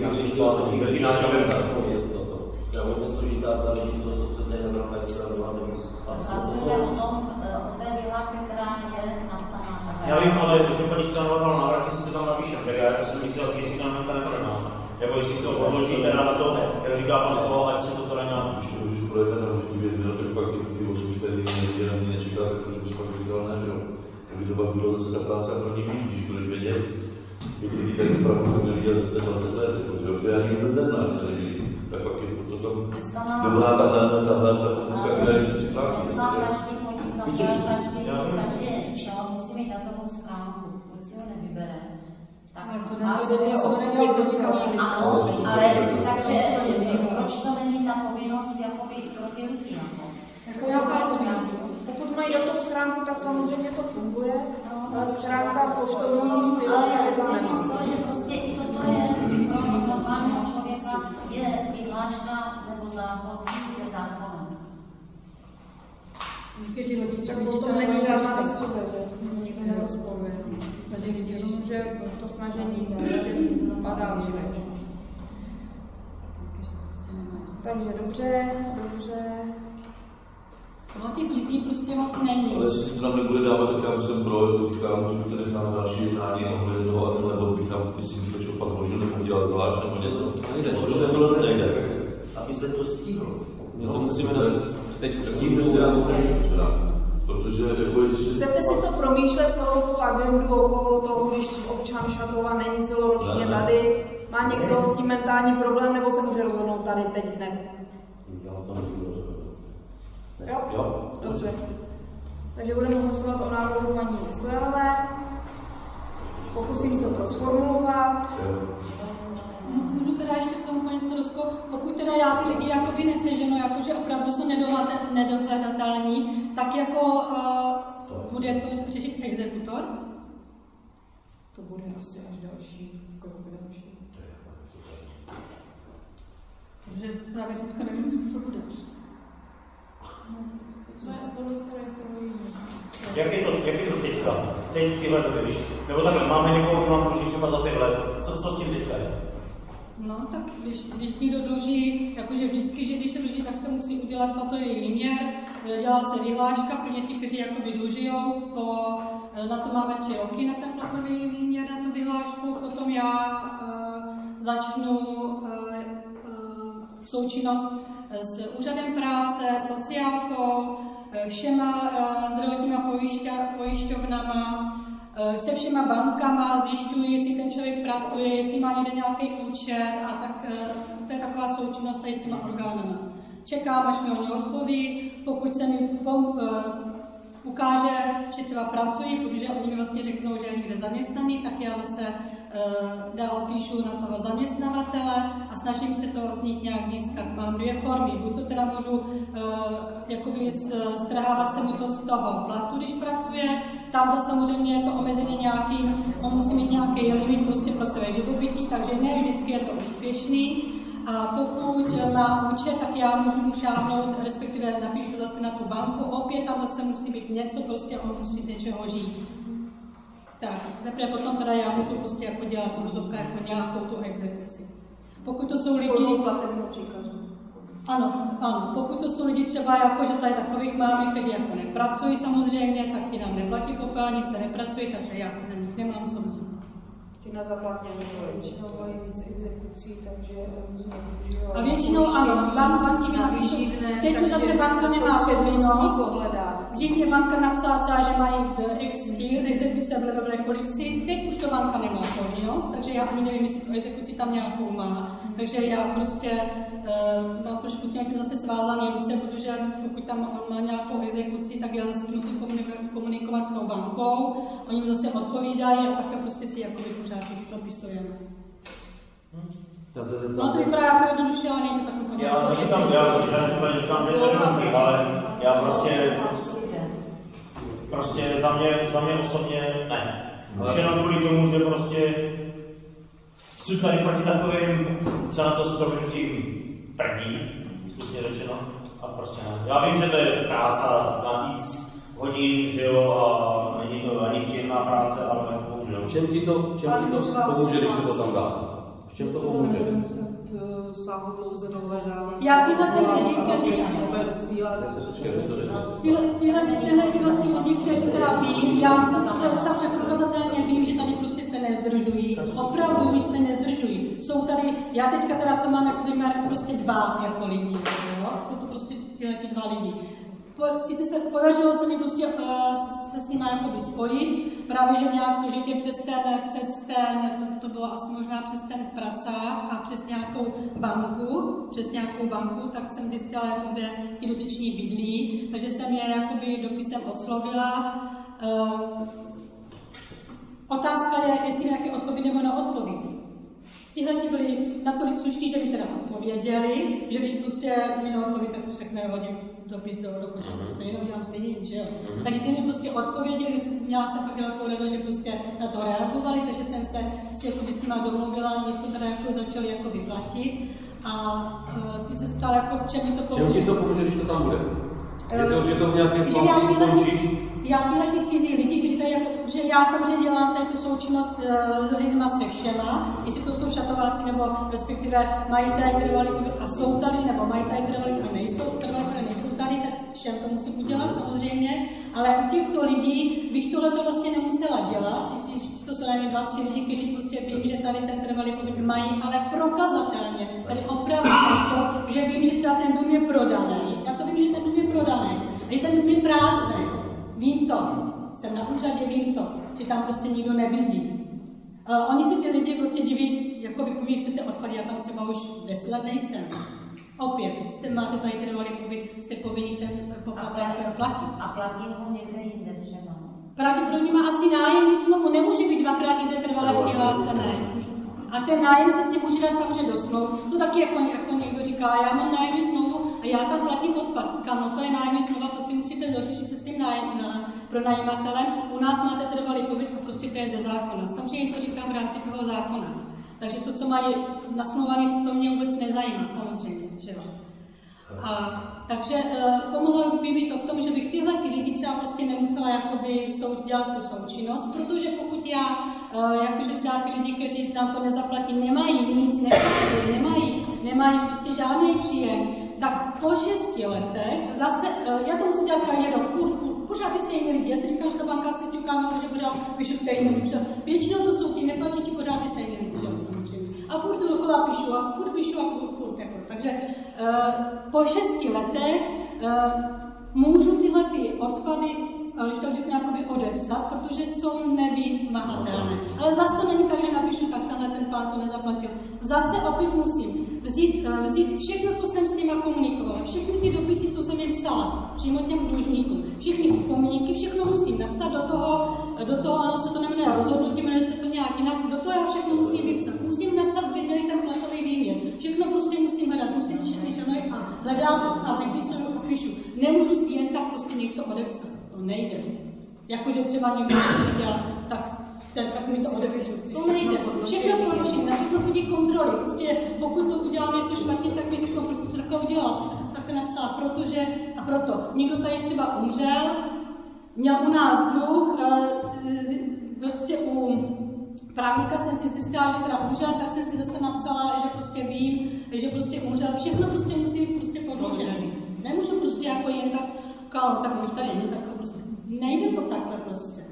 Já hodně složitá záležitost, co tady navrhla, jak se dá hlasujeme o té vyhlášce, která je napsaná. Já vím, ale když mi paní Stanová návrh, že si to tam napíšem, tak já jsem myslel, jestli tam neprojedná. Nebo jestli to odloží teda na to, jak říká pan Slovo, ať se to teda nějak... Když to můžeš projednat a můžeš být minut, tak pak ty 8 který nevidě na mě nečeká, tak proč bys pak říkal ne, že jo? Kdyby to pak bylo zase ta práce a první víc, když budeš vědět, jak lidi tak opravdu to měli dělat zase 20 let, že já nikdy vůbec neznám, že tady lidi. Tak pak je to tam dobrá tahle otázka, která je ještě připlácí. Každý podnikatel, každý musí mít datovou schránku, pokud si ho nevybere. Ale takže proč to není ta povinnost jakoby pro ty lidi? Pokud mají datovou schránku, tak samozřejmě to funguje. Schránka poštovní. Ale já chci říct to, že prostě i toto je pro normálního člověka je vyhláška nebo zákon, je zákonem. To není žádná diskuze, nikdo nerozporuje. Že to snažení padá výleč. Takže dobře. těch lidí prostě moc není. Ale jestli se to nám nebude dávat, tak já jsem pro, to říkám, že by to necháme další jednání ohledně toho a tenhle bod bych tam, jestli by to čo pak možil, nebo udělat zvlášť nebo něco. To nejde. Aby se to stihlo. My to musíme teď už Protože jako jestli... Chcete si to promýšlet celou tu agendu okolo toho, když občan Šatova není celoročně tady? Má někdo s tím mentální problém, nebo se může rozhodnout tady teď hned? Já to můžu rozhodnout. Jo? Dobře. Takže budeme hlasovat o návrhu paní Stojanové. Pokusím se to zformulovat. Můžu teda ještě k tomu, paní starostko, pokud teda já ty lidi jakoby neseženu, jakože opravdu jsou nedohledatelní, tak jako bude to řešit exekutor? To bude asi až další krok další. Takže právě teďka nevím, co to bude. Jak je to teďka? Teď v téhle době, nebo takhle, máme někoho, kdo nám dluží třeba za 5 let. Co s tím teďka je? No, tak když někdo dluží, jakože vždycky, že když se dluží, tak se musí udělat platový výměr, dělá se vyhláška pro ti, kteří jakoby dlužijou, na to máme 3 roky na ten platový výměr, na tu vyhlášku, potom já začnu součinnost s úřadem práce, sociálkou, všema zdravotníma pojišťovnama, se všema bankama, zjišťuji, jestli ten člověk pracuje, jestli má někde nějaký účet a tak to je taková součinnost tady s těma orgánama. Čekám, až mi oni odpoví, pokud se mi ukáže, že třeba pracuji, protože oni mi vlastně řeknou, že je někde zaměstnaný, tak já zase dál píšu na toho zaměstnavatele a snažím se to z nich nějak získat. Mám 2 formy. Buď to teda můžu jakoby strhávat se mu to z toho platu, když pracuje. Tam zase samozřejmě je to omezení nějakým, on musí mít nějaký limit prostě pro své živobytí, takže ne vždycky je to úspěšný. A pokud má účet, tak já můžu mu šáhnout, respektive napíšu zase na tu banku, opět tam zase musí být něco, prostě on musí z něčeho žít. Tak, teprve potom teda já můžu prostě jako dělat úzovka jako nějakou tu exekuci. Pokud to jsou lidi... platebního příkazu. Ano, pokud to jsou lidi třeba jako, že tady takových máme, kteří jako nepracují samozřejmě, tak ti nám neplatí popelnice, nepracují, takže já si na nich nemám co vzít. Ti na zaplatení většinou mají víc exekucí, takže různě využívají. A většinou ano, banky využívají. Teď už zase banka nemá předvinnost. Dřív mě banka napsala třeba, že mají exekuce blablabla kolik si, teď už to banka nemá povinnost, takže já ani nevím, jestli tu exekuci tam nějakou má. Takže já prostě mám trošku tím zase svázané ruce, protože pokud tam on má nějakou exekuci, tak já zase musím komunikovat s tou bankou, oni mi zase odpovídají a takhle prostě si jakoby pořád si propisujeme. No to vypadá jako jednoduše, ale nejde tak úplně. Já neříkám, že to jednoduchý, ale já prostě za mě osobně ne. Už jenom kvůli tomu, že prostě jsou tady proti takovým, co na to s proměnutím prdí, slušně řečeno, a prostě ne. Já vím, že to je práce na x hodin, že jo, a není to ani příjemná práce, ale bohužel. Čem ti to pomůže, když se to tam dá? V čem to pomůže? Já tyhle lidi, kteří lidi, kteří teda vím, já musím to prokazatelně vím, že tady prostě se nezdržují. Opravdu mi se nezdržují. Jsou tady, já teďka teda, co mám jako primárku, prostě 2 jako lidi, jo? Jsou to prostě ty 2 lidi. Sice se podařilo se mi prostě se s nimi jakoby spojit, právě že nějak složitě přes ten, to bylo asi možná přes ten pracák a přes nějakou banku, tak jsem zjistila, jako kde ti dotyční bydlí, takže jsem je jakoby dopisem oslovila. Otázka je, jestli mi nějaký odpověď nebo neodpoví. Tihle ti byli natolik slušní, že mi teda odpověděli, že když prostě mi neodpoví, tak to řekne hodím dopis do koše, prostě jenom dělám stejně nic, že jo. Takže ty mi prostě odpověděli, měla jsem pak velkou radost, že prostě na to reagovali, takže jsem se s nima domluvila, něco teda jako začali jako vyplatit. A ty se ptal, jako čem mi to pomůže. Čem ti to pomůže, když to tam bude? Že to v nějakém planu končíš? já tyhle ty cizí lidi, kteří tady jako, že já samozřejmě dělám tady tu součinnost s lidma se všema, jestli to jsou šatováci nebo respektive mají tady trvalý pobyt a jsou tady, nebo mají tady trvalý a nejsou tady, tak všem to musím udělat samozřejmě, ale u těchto lidí bych tohle to vlastně nemusela dělat, když to jsou najmě 2-3 lidi, kteří prostě vím, že tady ten trvalý pobyt mají, ale prokazatelně, tady opravdu jsou, že vím, že třeba ten dům je prodaný, já to vím, že ten dům je prodaný, a že ten dům je prázdný, vím to, jsem na úřadě, vím to, že tam prostě nikdo nebydlí. Oni si ty lidi prostě diví, jako vy po mně chcete odpady, já tam třeba už 10 let nejsem. Opět, máte tady trvalý pobyt, jste povinni ten poplatek platit. A platí ho někde jinde třeba? Pravděpodobně má asi nájemní smlouvu, nemůže být dvakrát někde trvale přihlásený. A ten nájemce si může dát samozřejmě do smlouvy. To taky jako někdo říká, já mám nájemní smlouvu a já tam platím odpad. Říkám, no to je nájemní smlouva, to si musíte dořešit se s tím pronajímatelem. U nás máte trvalý pobyt a prostě to je ze zákona. Samozřejmě to říkám v rámci toho zákona. Takže to, co mají nasmluvané, to mě vůbec nezajímá, samozřejmě. Že jo? Takže pomohlo by mi to v tom, že bych tyhle ty lidi třeba prostě nemusela jakoby dělat tu součinnost, protože pokud já, jakože třeba ty lidi, kteří nám to nezaplatí, nemají nic, nemají prostě žádný příjem, tak po 6 letech zase, já to musím dělat každý rok, pořád ty stejní lidi, já si říkám, že ta banka se ťuká, že pořád píšu stejný lidi, většinou to jsou ty neplatí pořád ty stejní lidi, že samozřejmě. A furt to dokola píšu a furt jako. Takže po 6 letech můžu tyhle ty odpady, když to řeknu, jakoby odepsat, protože jsou nevymahatelné. Ale zase to není tak, že napíšu, tak tenhle ten pán to nezaplatil. Zase opět musím vzít všechno, co jsem s nima komunikovala, všechny ty dopisy, co jsem jim psala, přímo těm dlužníkům, všechny upomínky, všechno musím napsat do toho, ano, se to nemenuje rozhodnutí, jmenuje se to nějak jinak, do toho já všechno musím vypsat. Musím napsat, kde měli ten platový výměr. Všechno prostě musím hledat, musím všechny hledám a vypisuju a píšu. Nemůžu si jen tak prostě něco odepsat. To nejde. Jakože třeba někdo dělá, tak mi to odepíšu. To nejde. Všechno podložím, na všechno chodí kontroly. Prostě pokud to udělám něco špatně, tak mi řeknou, prostě to takhle udělala, už to takhle napsala, protože a proto. Někdo tady třeba umřel, měl u nás dluh, prostě u právníka jsem si zjistila, že teda umřel, tak jsem si zase napsala, že prostě vím, že prostě umřel. Všechno prostě musí být prostě podložený. Nemůžu prostě jako jen tak, tak už tady není, tak prostě nejde to takhle prostě.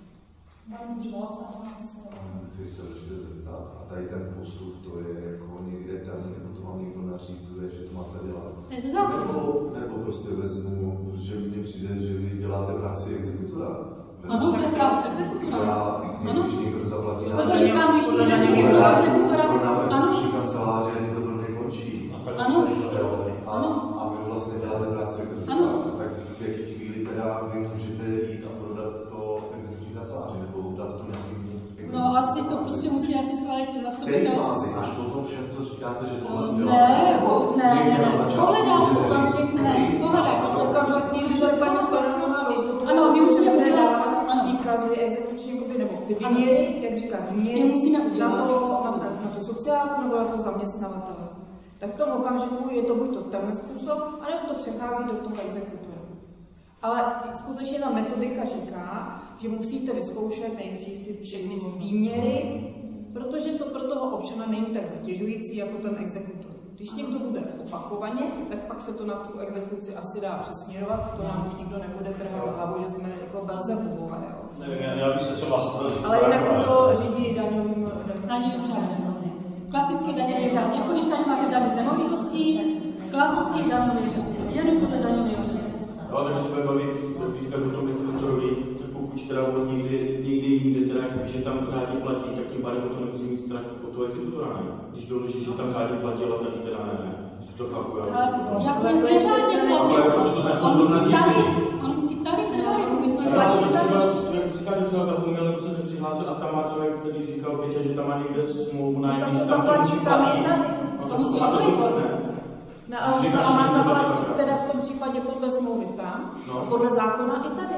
Chci se určitě zeptat, a tady ten postup, to je jako někde daný, nebo to vám někdo nařízuje, že to máte dělat? To je ze zákona. Nebo prostě vezmu, protože mně přijde, že vy děláte práci exekutora. Ano, to je práce exekutora. Ano. Když někdo zaplatí to říkám, když si exekutora, ano. Kanceláře, to pro mě končí. Ano. A vy vlastně děláte práci exekutora. Tak v jaké chvíli teda vy můžete jít a prodat to exekuční kanceláři, nebo dát to nějakým exekutorům? No asi to prostě musí asi schválit zastupitelství. V té fázi, až po tom všem, co říkáte, že tohle uděláte? Ne. Pohledám okamžik, když se paní spravedlnosti. Ano, my musíme udělat příkazy exekuční, nebo ty výměry, jak říká, výměry musíme udělat na tu sociálku nebo na toho zaměstnavatele. Tak v tom okamžiku je to buď to ten způsob, anebo to přechází do toho exekutora. Ale skutečně ta metodika říká, že musíte vyzkoušet nejdřív ty všechny výměry, protože to pro toho občana není tak zatěžující jako ten exekutor. Když někdo bude opakovaně, tak pak se to na tu exekuci asi dá přesměrovat, to nám už nikdo nebude trhat hlavu, že jsme jako Belzebubové, jo. Já bych se třeba ale jinak se to řídí daňovým řádem. Klasický daňový řád. Jako když tady máte daň z nemovitostí, klasický daňový řád. Jenom podle daňového řádu. Ale když se bude bavit, když jde o tom exekutorovi, tak pokud teda on někdy jinde, teda, že tam řádně platí, tak tím pádem to nemusí mít strach od toho exekutora, ne? Když doloží, že tam řádně platila, tak teda ne. Když to chápu, já jako je řádně platí. On musí tady trvalý, musí platit tady. Jak říkáte, třeba zapomněl, nebo se nepřihlásil a tam má člověk, který říkal Pětě, že tam má někde smlouvu na tak to zaplatí tam je tady. To musí Ne, ale to má zaplatit teda v tom případě podle smlouvy tam, podle zákona i tady.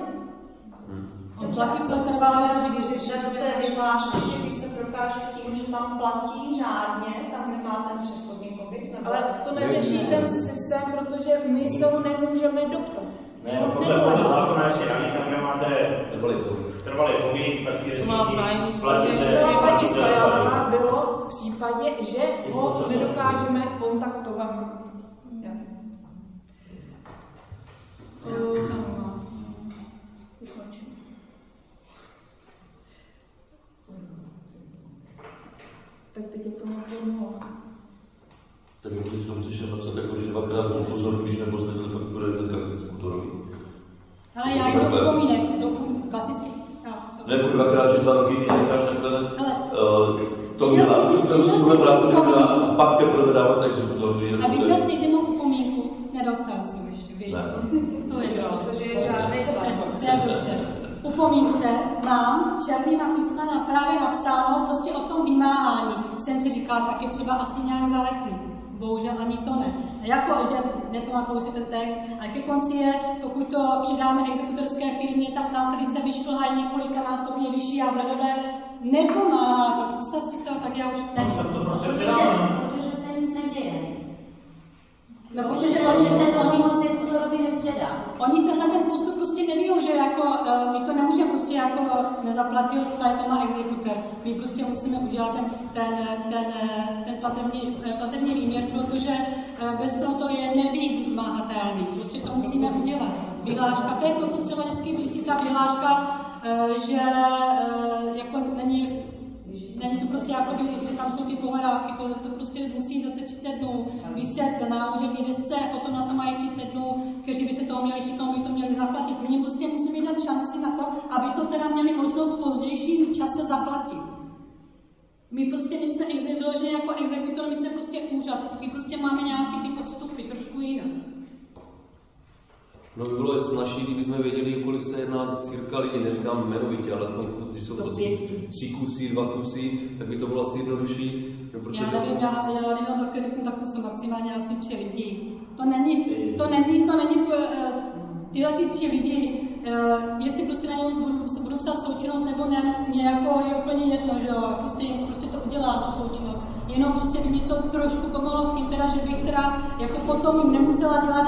Vyřešit do té vyhlášky, že když se prokáže tím, že tam platí řádně, tam nemá ten přechodný pobyt. Ale to neřeší ten systém, protože my se ho nemůžeme doptat. Ne, no podle zákona, jestli daný, tam kde máte trvalý pobyt, tak ty vesnici bylo v případě, že ho nedokážeme kontaktovat. Už mlčím. Tak teď je to formulovat. Tak jak teď tomu chceš napsat, jako, že dvakrát upozorní, když nepostavili fakturu hnedka k exekutorovi. Ale já jdu do pomínek, do klasických. Nebo dvakrát, že 2 roky, když necháš takhle, tuhle práci nechala a pak teprve dávat exekutorovi. A viděl jsi jednou upomínku? Nedostal jsem ještě, víš? Ne. To je dobře, protože je žádný dobře. Upomínce mám černýma písmena právě napsáno prostě o tom vymáhání. Jsem si říkala, tak je třeba asi nějak zaleknout. Bohužel ani to ne. Jako, že nepamatuju si ten text, a ke konci je, pokud to přidáme exekutorské firmě, tak náklady se vyšplhají několikanásobně vyšší a blablabla. Nepomáhá to, představ si to, tak já už nevím. Protože se nic neděje. No, protože se to mimo exekutorovi nepředá. Oni tenhle ten postup prostě neví, že jako, my to nemůžeme prostě jako nezaplatit, tady to má exekutor. My prostě musíme udělat ten platební výměr, protože bez toho to je nevymáhatelný. Prostě to musíme udělat. Vyhláška, to je to, co třeba vždycky myslí ta vyhláška, že jako není to prostě jako, že tam jsou ty pohledávky, to prostě musí zase 30 dnů vyset na úřední desce, potom na to mají 30 dnů, kteří by se toho měli chytnout, by to měli zaplatit. My prostě musíme dát šanci na to, aby to teda měli možnost v pozdějším čase zaplatit. My prostě nejsme vyloženě jako exekutor, my jsme prostě úřad, my prostě máme nějaké ty postupy, trošku jinak. No by bylo snažší, kdybychom věděli, kolik se jedná cirka lidí, neříkám jmenovitě, ale když jsou to 3 kusy, 2 kusy, tak by to bylo asi jednodušší. No, protože... Já nevím, když vám také řeknu, tak to jsou maximálně asi 3 lidi. To není tyhle ty 3 lidi, jestli prostě na něm budu psát součinnost nebo ne, mě jako je úplně jedno, že jo, prostě to udělá tu součinnost. Jenom prostě by mě to trošku pomohlo s tím teda, že bych teda jako potom nemusela dělat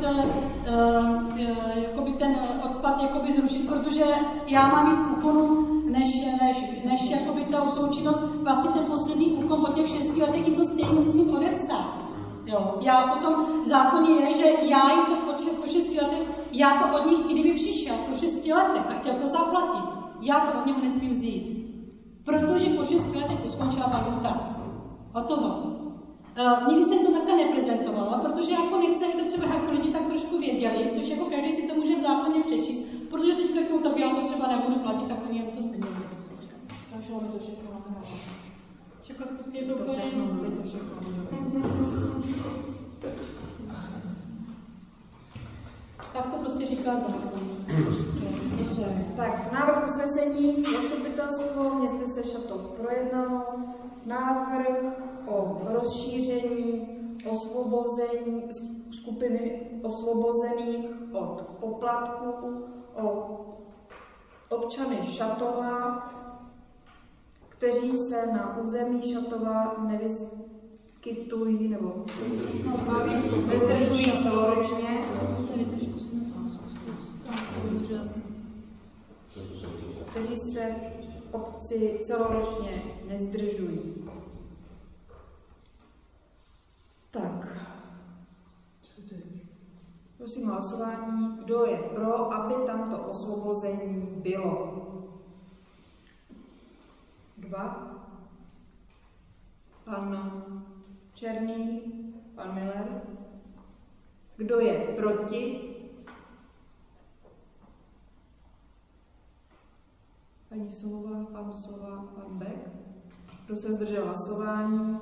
jakoby ten odpad jakoby zrušit, protože já mám víc úkonů, než jakoby ta součinnost. Vlastně ten poslední úkon po těch 6 letech to stejně musím odepsat. Jo. Já potom v zákoně je, že já jim to po 6 letech, já to od nich, i kdyby přišel po 6 letech a chtěl to zaplatit, já to od něho nesmím vzít. Protože po 6 letech už skončila ta lhůta. Hotovo. Nikdy jsem to takhle neprezentovala, protože jako nechci, aby to třeba jako lidi tak trošku věděli, což jako každý si to může v zákoně přečíst, protože teď řeknou, tak já to třeba nebudu platit, tak oni to stejně neposlouchají. Takže máme to všechno nahrává. Všechno je to všechno. Tak to prostě říká zákon. Dobře, tak návrh usnesení zastupitelstvo města se Šatov projednalo. Návrh o rozšíření osvobození skupiny osvobozených od poplatků o občany Šatova, kteří se na území Šatova nevyskytují nebo nezdržují celoročně. Kteří se v obci celoročně nezdržují. Tak. Prosím hlasování. Kdo je pro, aby tamto osvobození bylo? 2. Pan Černý, pan Miller. Kdo je proti? Paní Solová, pan Sova, pan Beck. Kdo se zdržel hlasování?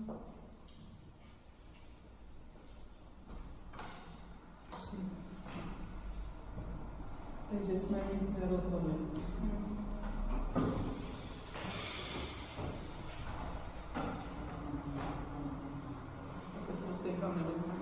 Takže jsme nic nerozhodli. Tak jsem se někam nedostala.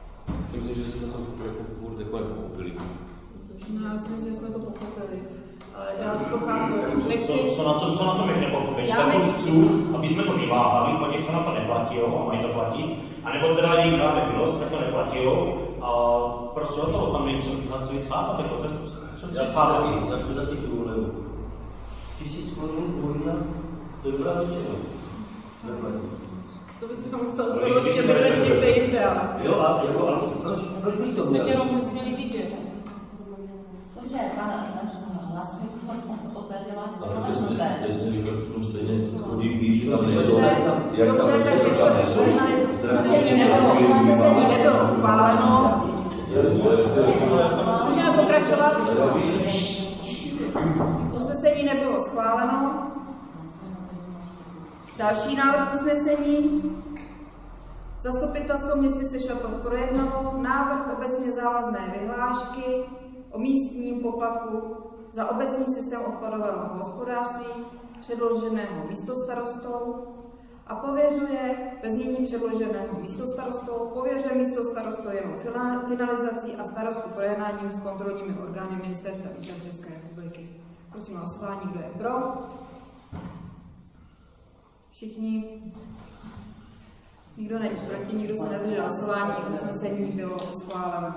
Myslím si, že jsme to jako furt jako nepochopili. No, já si myslím, že jsme to pochopili. Já to chápu. Co na tom je nepochopení? Tak chci, aby jsme to vyváhali, po těch, co na to neplatí, a mají to platit, anebo teda jejich dáme milost, tak to neplatí, a prostě o co tam není, co víc chápat, co chápat? Za to taky důležité. 1000 korun hodina, to je dobrá většina. To byste musel zhodnout, že bydlet někde jinde, ale... Jo, a jako, ale proč bych to jsme tě rok nesměli vidět. Dobře, vlastně otevřela, že ale jestli říkat k tomu stejně chodí víc, že tam Dobře, nejsou, jak tam nejsou usnesení nebylo schváleno. Můžeme pokračovat? Usnesení nebylo schváleno. Další návrh usnesení. Zastupitelstvo městyse Šatov projednalo návrh obecně závazné vyhlášky o místním poplatku za obecní systém odpadového hospodářství předloženého místostarostou a pověřuje ve znění předloženého místostarostou, pověřuje místostarostou jeho finalizací a starostu projednáním s kontrolními orgány Ministerstva vnitra České republiky. Prosím o hlasování, kdo je pro. Všichni. Nikdo není proti, nikdo se nezdržel hlasování, usnesení bylo schváleno.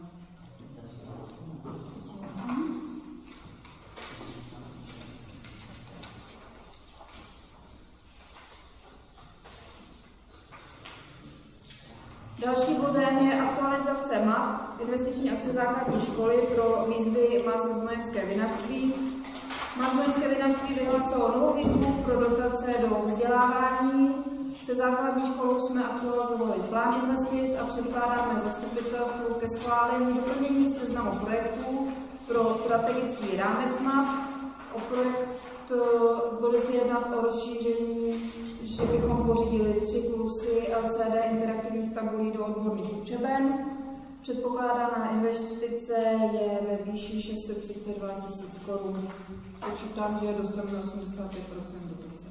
Další bodem je aktualizace map investiční akce základní školy pro výzvy Másloznojemské vinařství. Másloznojemské vinařství vyhlásilo novou výzvu pro dotace do vzdělávání. Se základní školou jsme aktualizovali plán investic a předkládáme zastupitelstvu ke schválení doplnění seznamu projektů pro strategický rámec map. O projekt bude se jednat o rozšíření, že bychom pořídili 3 kusy LCD interaktivních tabulí do odborných učeben. Předpokládaná investice je ve výši 632 000 korun. Počítám, že dostaneme 85% dotace.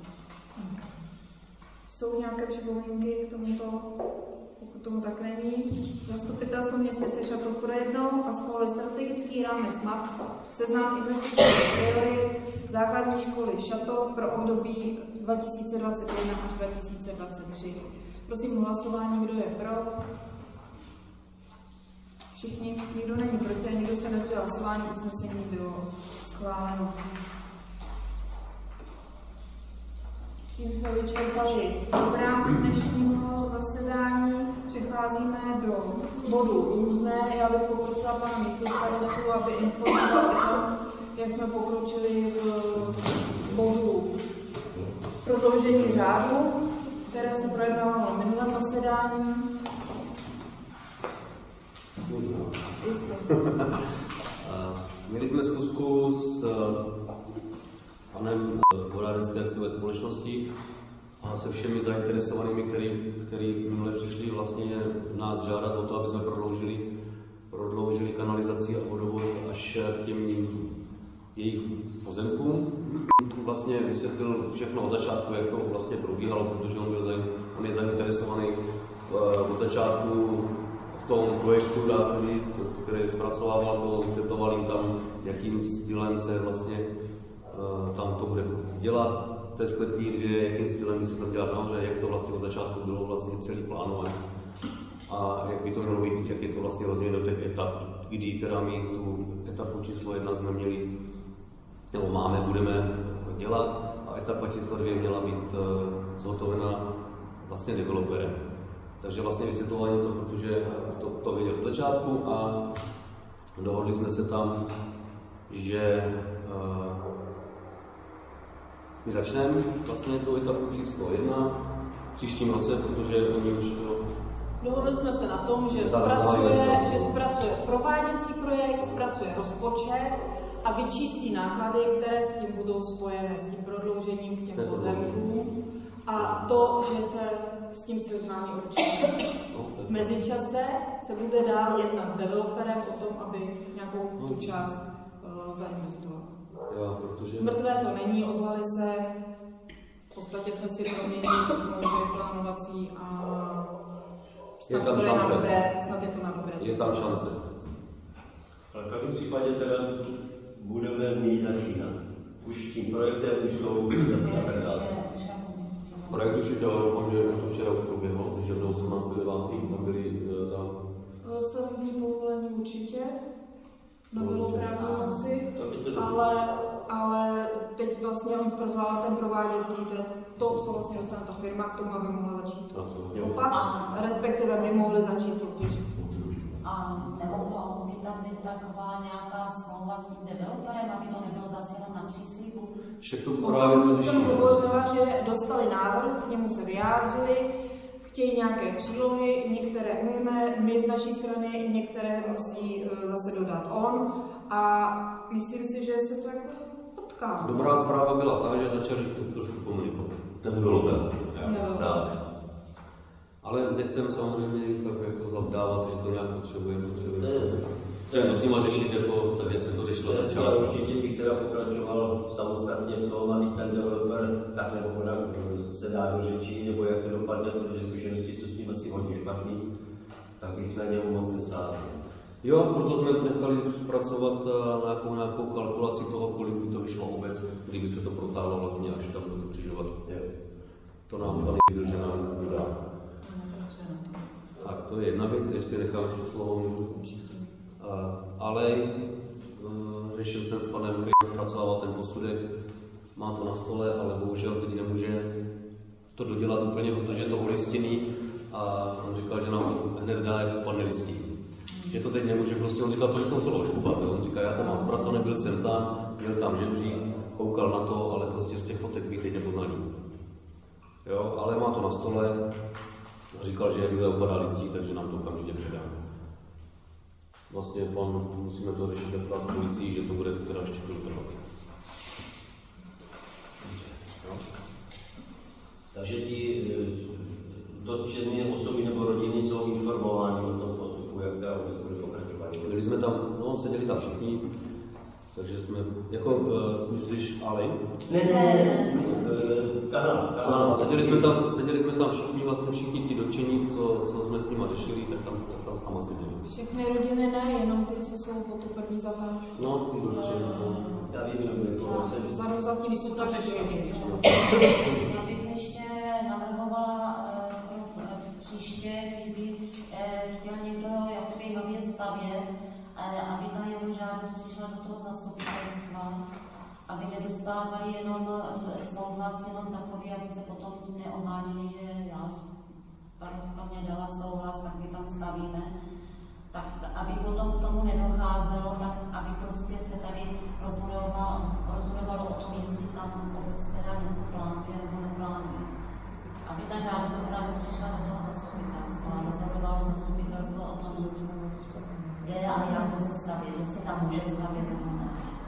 Jsou nějaké připomínky k tomuto? Pokud tomu tak není, zastupitelstvo městyse Šatov projednalo a schválili strategický rámec map, seznam investičních priorit základní školy Šatov pro období 2021 až 2023. Prosím o hlasování, kdo je pro. Všichni, nikdo není proti a nikdo se nezdržel hlasování, usnesení bylo schváleno. Tím jsme vyčerpali program dnešního zasedání. Přecházíme do bodu různé. Já bych poprosila pana místostarostu, aby informoval o tom, jak jsme pokročili v bodu prodloužení řádu, které se projednávalo na minulém zasedání. Měli jsme schůzku s panem vodárenské akciové společnosti a se všemi zainteresovanými, kteří minule přišli vlastně nás žádat o to, aby jsme prodloužili kanalizaci a vodovod až k těm jejich pozemkům. Vlastně vysvětlil všechno od začátku, jak to vlastně probíhalo, protože on je zainteresovaný od začátku v tom projektu, dá se říct, který zpracovával to, vysvětloval jim tam, jakým stylem se vlastně tam to bude dělat, té sklepní 2, jakým stylem by se to dělat nahoře, jak to vlastně od začátku bylo vlastně celý plánovaný a jak by to mělo být, jak je to vlastně rozděleno do těch etap, kdy teda my tu etapu číslo 1 jsme měli, nebo budeme dělat a etapa číslo 2 měla být zhotovena vlastně developerem. Takže vlastně vysvětlování to, protože to věděl od začátku a dohodli jsme se tam, že my začneme vlastně tu etapu číslo 1 v příštím roce, protože oni už to... Dohodli jsme se na tom, že zpracuje prováděcí projekt, zpracuje rozpočet a vyčíslí náklady, které s tím budou spojené, s tím prodloužením k těm pozemkům a to, že se s tím seznámí určitě. V mezičase se bude dál jednat s developerem o tom, aby nějakou tu část zainvestoval. Jo, protože... Mrtvé to není, ozvali se, v podstatě jsme si proměnili smlouvy plánovací a je tam šance. Snad je to na dobré. Je tam šance. Ale v každém případě teda budeme mít začínat. Už tím projektem, už tou publikací a tak dále. Projekt už je doufám, že to včera už proběhlo, že do 18.9. tam byly tam... Stavební povolení určitě, nabylo právomoci, ale teď vlastně on zpracovává ten prováděcí, to, co vlastně dostane ta firma k tomu, aby mohla začít opat, respektive by mohli začít soutěžit. A nemohla by tam být taková nějaká smlouva s tím developerem, aby to nebylo zase jenom na příslibu? O tom jsem hovořila, že dostali návrh, k němu se vyjádřili, chtějí nějaké přílohy, některé umíme, my z naší strany, některé musí zase dodat on a myslím si, že se to jako potká. Dobrá zpráva byla ta, že začali trošku komunikovat. Ten developer. Ale nechcem samozřejmě tak jako zavdávat, že to nějak potřebujeme. Třeba to s nima řešit, jako tak jak se to řešilo. Ale určitě bych teda pokračoval samostatně v tom, aby ten developer tak nebo onak se dá do řečí, nebo jak to dopadne, protože zkušenosti jsou s ním asi hodně špatný, tak bych na něm moc nesáhl. Jo, proto jsme nechali zpracovat nějakou kalkulaci toho, kolik by to vyšlo obec, kdyby se to protáhlo vlastně až tam do křižovatky. To nám pan viděl, že nám dodá. Tak to je jedna věc, jestli nechám ještě slovo, můžu. Ale řešil jsem s panem, který zpracovával ten posudek, má to na stole, ale bohužel teď nemůže to dodělat úplně, protože je to o listiny a on říkal, že nám to hned dá, jak spadne listí. Že to teď nemůže, prostě on říkal, to by se muselo oškupat. On říká, já tam mám zpracované, byl jsem tam, měl tam žebřík, koukal na to, ale prostě z těch fotek bych teď nepoznal nic. Jo, ale má to na stole, říkal, že jakmile upadá listí, takže nám to okamžitě předá. Vlastně musíme to řešit akorát s policií, že to bude teda ještě chvíli trvat. Takže ti dotčené osoby nebo rodiny jsou informováni o tom postupu, jak ta vůbec bude pokračovat. Byli jsme tam, seděli tam všichni, takže jsme, jako myslíš Ali? Ne, kanál. Seděli jsme tam všichni ti dotčení, co jsme s nima řešili, tak tam s náma seděli. Všechny rodiny ne, jenom ty, co jsou po tu první zatáčku. No, ty dotčení. Já vím, jako zatím co to řešili. Já bych ještě navrhovala příště, když by chtěl někdo jakoby nově stavět, aby ta jeho žádost přišla do toho zastupitelstva, aby nedostávali jenom souhlas, jenom takový, aby se potom neoháněli, že já starostka mě dala souhlas, tak my tam stavíme. Tak aby potom k tomu nedocházelo, tak aby prostě se tady rozhodovalo o tom, jestli tam vůbec teda něco plánuje nebo neplánuje. Aby ta žádost opravdu přišla do toho zastupitelstva, rozhodovalo zastupitelstvo o tom, kde a jak bude stavět, jestli tam může stavět nebo ne.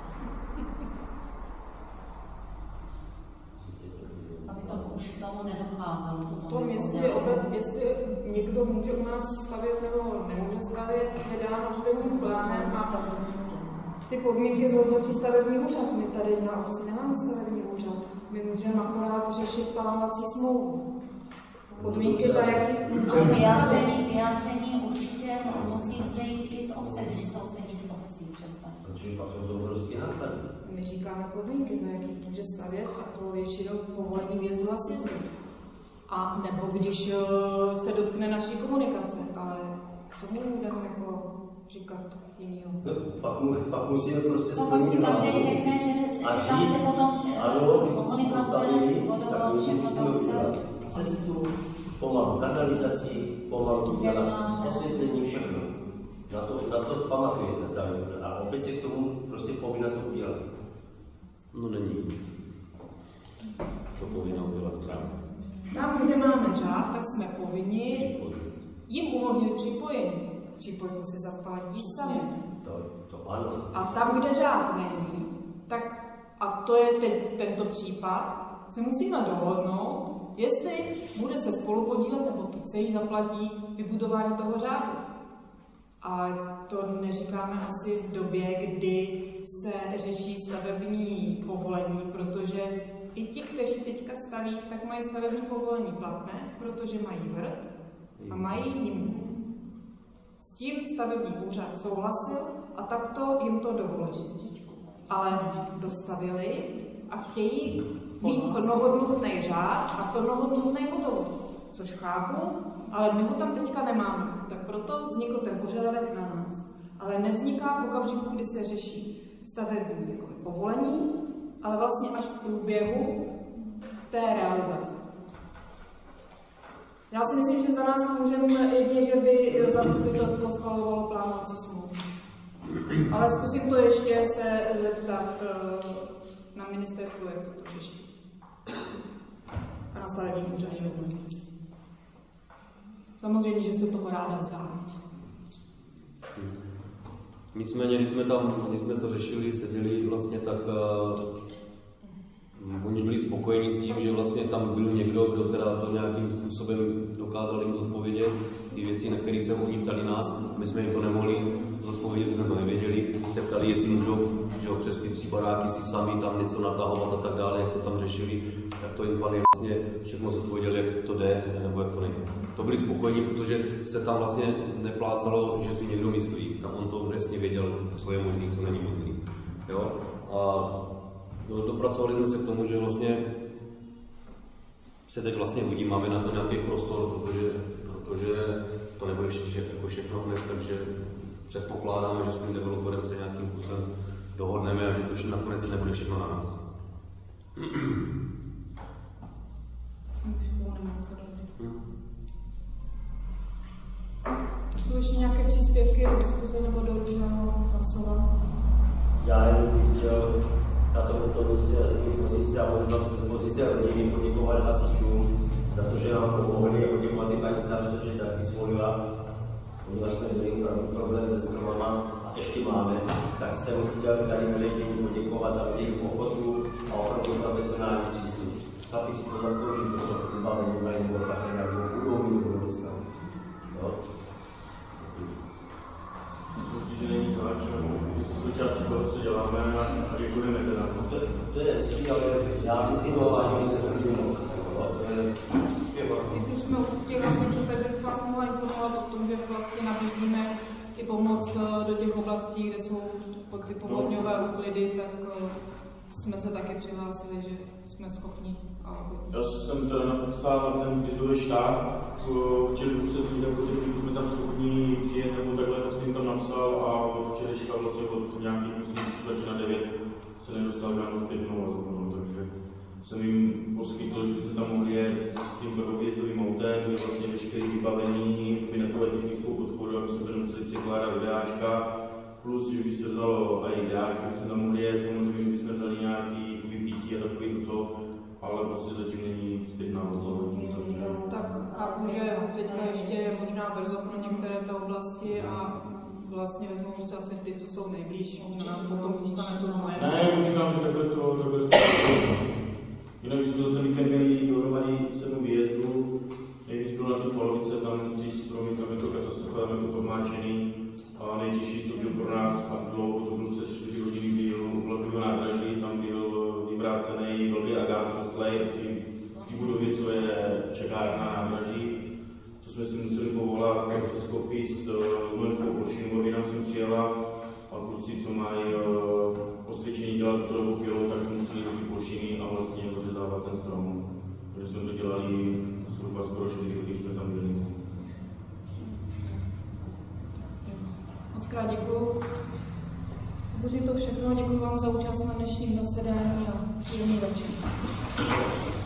Aby to už k tomu nedocházelo. Tom, jestli někdo může u nás stavět nebo nemůže stavět, je dáno územním plánem a ty podmínky zhodnotí stavební úřad. My tady na obci nemáme stavební úřad. My můžeme akorát řešit plánovací smlouvu. Podmínky, za jakých můžeme vyjádření určitě musí vzejít i z obce, když sousedí s obcí přece. Protože pak jsou to obrovský náklady. My říkáme podmínky, za jakých může stavět, a to většinou povolení vjezdu a sjezdu. A nebo když se dotkne naší komunikace, ale co mu budeme jako říkat jinýho? Pak musíme prostě splnit každý řekne, že tam se potom komunikace tak musíme udělat cestu, pomalu kanalizaci, pomalu dělat osvětlení, všechno. Na to pamatuje ten stavební úřad. A opět se k tomu prostě povinna to udělat. No není. To povinna udělat právě. Tam, kde máme řád, tak jsme povinni jim umožnit připojení. Připojku si zaplatí sami. To ano. A tam, kde řád není, tak, a to je tento případ, se musíme dohodnout, jestli bude se spolupodílet, nebo to celý zaplatí vybudování toho řádu. A to neříkáme asi v době, kdy se řeší stavební povolení, protože i ti, kteří teďka staví, tak mají stavební povolení platné, protože mají vrt a mají jímku. S tím stavební úřad souhlasil a takto jim to dovolí. ale dostavili a chtějí mít plnohodnotný řád a plnohodnotný vodovod, což chápu, ale my ho tam teďka nemáme. Tak proto vznikl ten požadavek na nás. Ale nevzniká v okamžiku, kdy se řeší stavební povolení, ale vlastně až v průběhu té realizace. Já si myslím, že za nás můžeme jedině, že by zastupitelstvo schvalovalo plánovací smlouvu. Ale zkusím to ještě se zeptat na ministerstvu, jak se to řeší. A na stavební úřady vezmu. Samozřejmě, že se toho ráda vzdám. Nicméně, když jsme to řešili, seděli vlastně, tak oni byli spokojeni s tím, že vlastně tam byl někdo, kdo teda to nějakým způsobem dokázal jim zodpovědět ty věci, na které se oni ptali nás. My jsme jim to nemohli zodpovědět, jsme to nevěděli. Se ptali, jestli můžou, že přes ty 3 baráky si sami tam něco natahovat a tak dále, jak to tam řešili, tak to jim pan vlastně všechno zodpověděl, jak to jde, nebo jak to nejde. To byli spokojení, protože se tam vlastně neplácalo, že si někdo myslí. Tam on to přesně věděl, co je možný, co není možný. Jo? A dopracovali jsme se k tomu, že vlastně se teď vlastně uvidíme, máme na to nějaký prostor, protože to nebude jako všechno hned, takže předpokládáme, že s tím developerem se nějakým způsobem dohodneme a že to nakonec nebude všechno na nás. Jsou ještě nějaké příspěvky do diskuze nebo do různého hlasování? Já jen bych chtěl na tomto místě z pozice a možnosti z pozice rodiny poděkovat hasičům za to, že nám pomohli a poděkovat i paní starostce, že tak vysvolila. Měla jsme měli problém se stromama a ještě máme, tak jsem chtěl tady veřejně poděkovat za jejich ochotu a opravdu profesionální přístup. Chlapi si to zaslouží, protože vybavení mají nebo také nějakou budou mít do budoucna. Že není to součástí toho, co děláme a děkujeme teda. To je hezký, ale já myslím, že se snažím. Když už jsme u těch hasičů, tak bych vás mohla informovat o tom, že vlastně nabízíme i pomoc do těch oblastí, kde jsou ty povodňové úklidy, tak jsme se taky přihlásili, že jsme schopni. Já jsem teda napsal na ten krizový štáb, chtěli upřesnit, jako že jsme tam schopni přijet nebo takhle, tak jsem jim tam napsal a od včerejška vlastně od nějakých, myslím, 8:45 se nedostal žádnou zpětnou vazbu, takže jsem jim poskytl, že se tam mohli jet s tím prvovězdovým autem, kde vlastně veškeré vybavení, kabinetové technickou podporu, aby se to nemuseli překládat do DAčka, plus, že by se vzalo i DAčko, že se tam mohli jet, samozřejmě, že bychom vzali nějaký vypítí a takový toto, ale prostě zatím není zpětná vazba. Tak chápu, že teďka ještě je možná brzo pro některé té oblasti a vlastně vezmou se asi ty, co jsou nejblíž, že nás potom zůstane to zmajet. Ne, už říkám, že takhle to jinak jsme za ten víkend měli dohromady 7 výjezdů, nejvíc bylo na té polovice, tam ty stromy, tam je to katastrofa, tam je to podmáčený a nejtěžší, co byl pro nás a dlouho, to bylo přes 4 hodiny, byl u Vlakového nádraží, tam byl vyvrácený velký agát rostlej, asi v té budově, co je čekárna nádraží, co jsme si museli povolat přes kopis s Vojenskou plošinu, aby nám sem přijela a kluci, co mají osvědčení dělat to dobu pilou, tak museli do té plošiny a vlastně dořezávat ten strom. Takže jsme to dělali zhruba skoro 4 hodiny, jsme tam byli. Mockrát děkuju. Pokud je to všechno, děkuji vám za účast na dnešním zasedání a příjemný večer.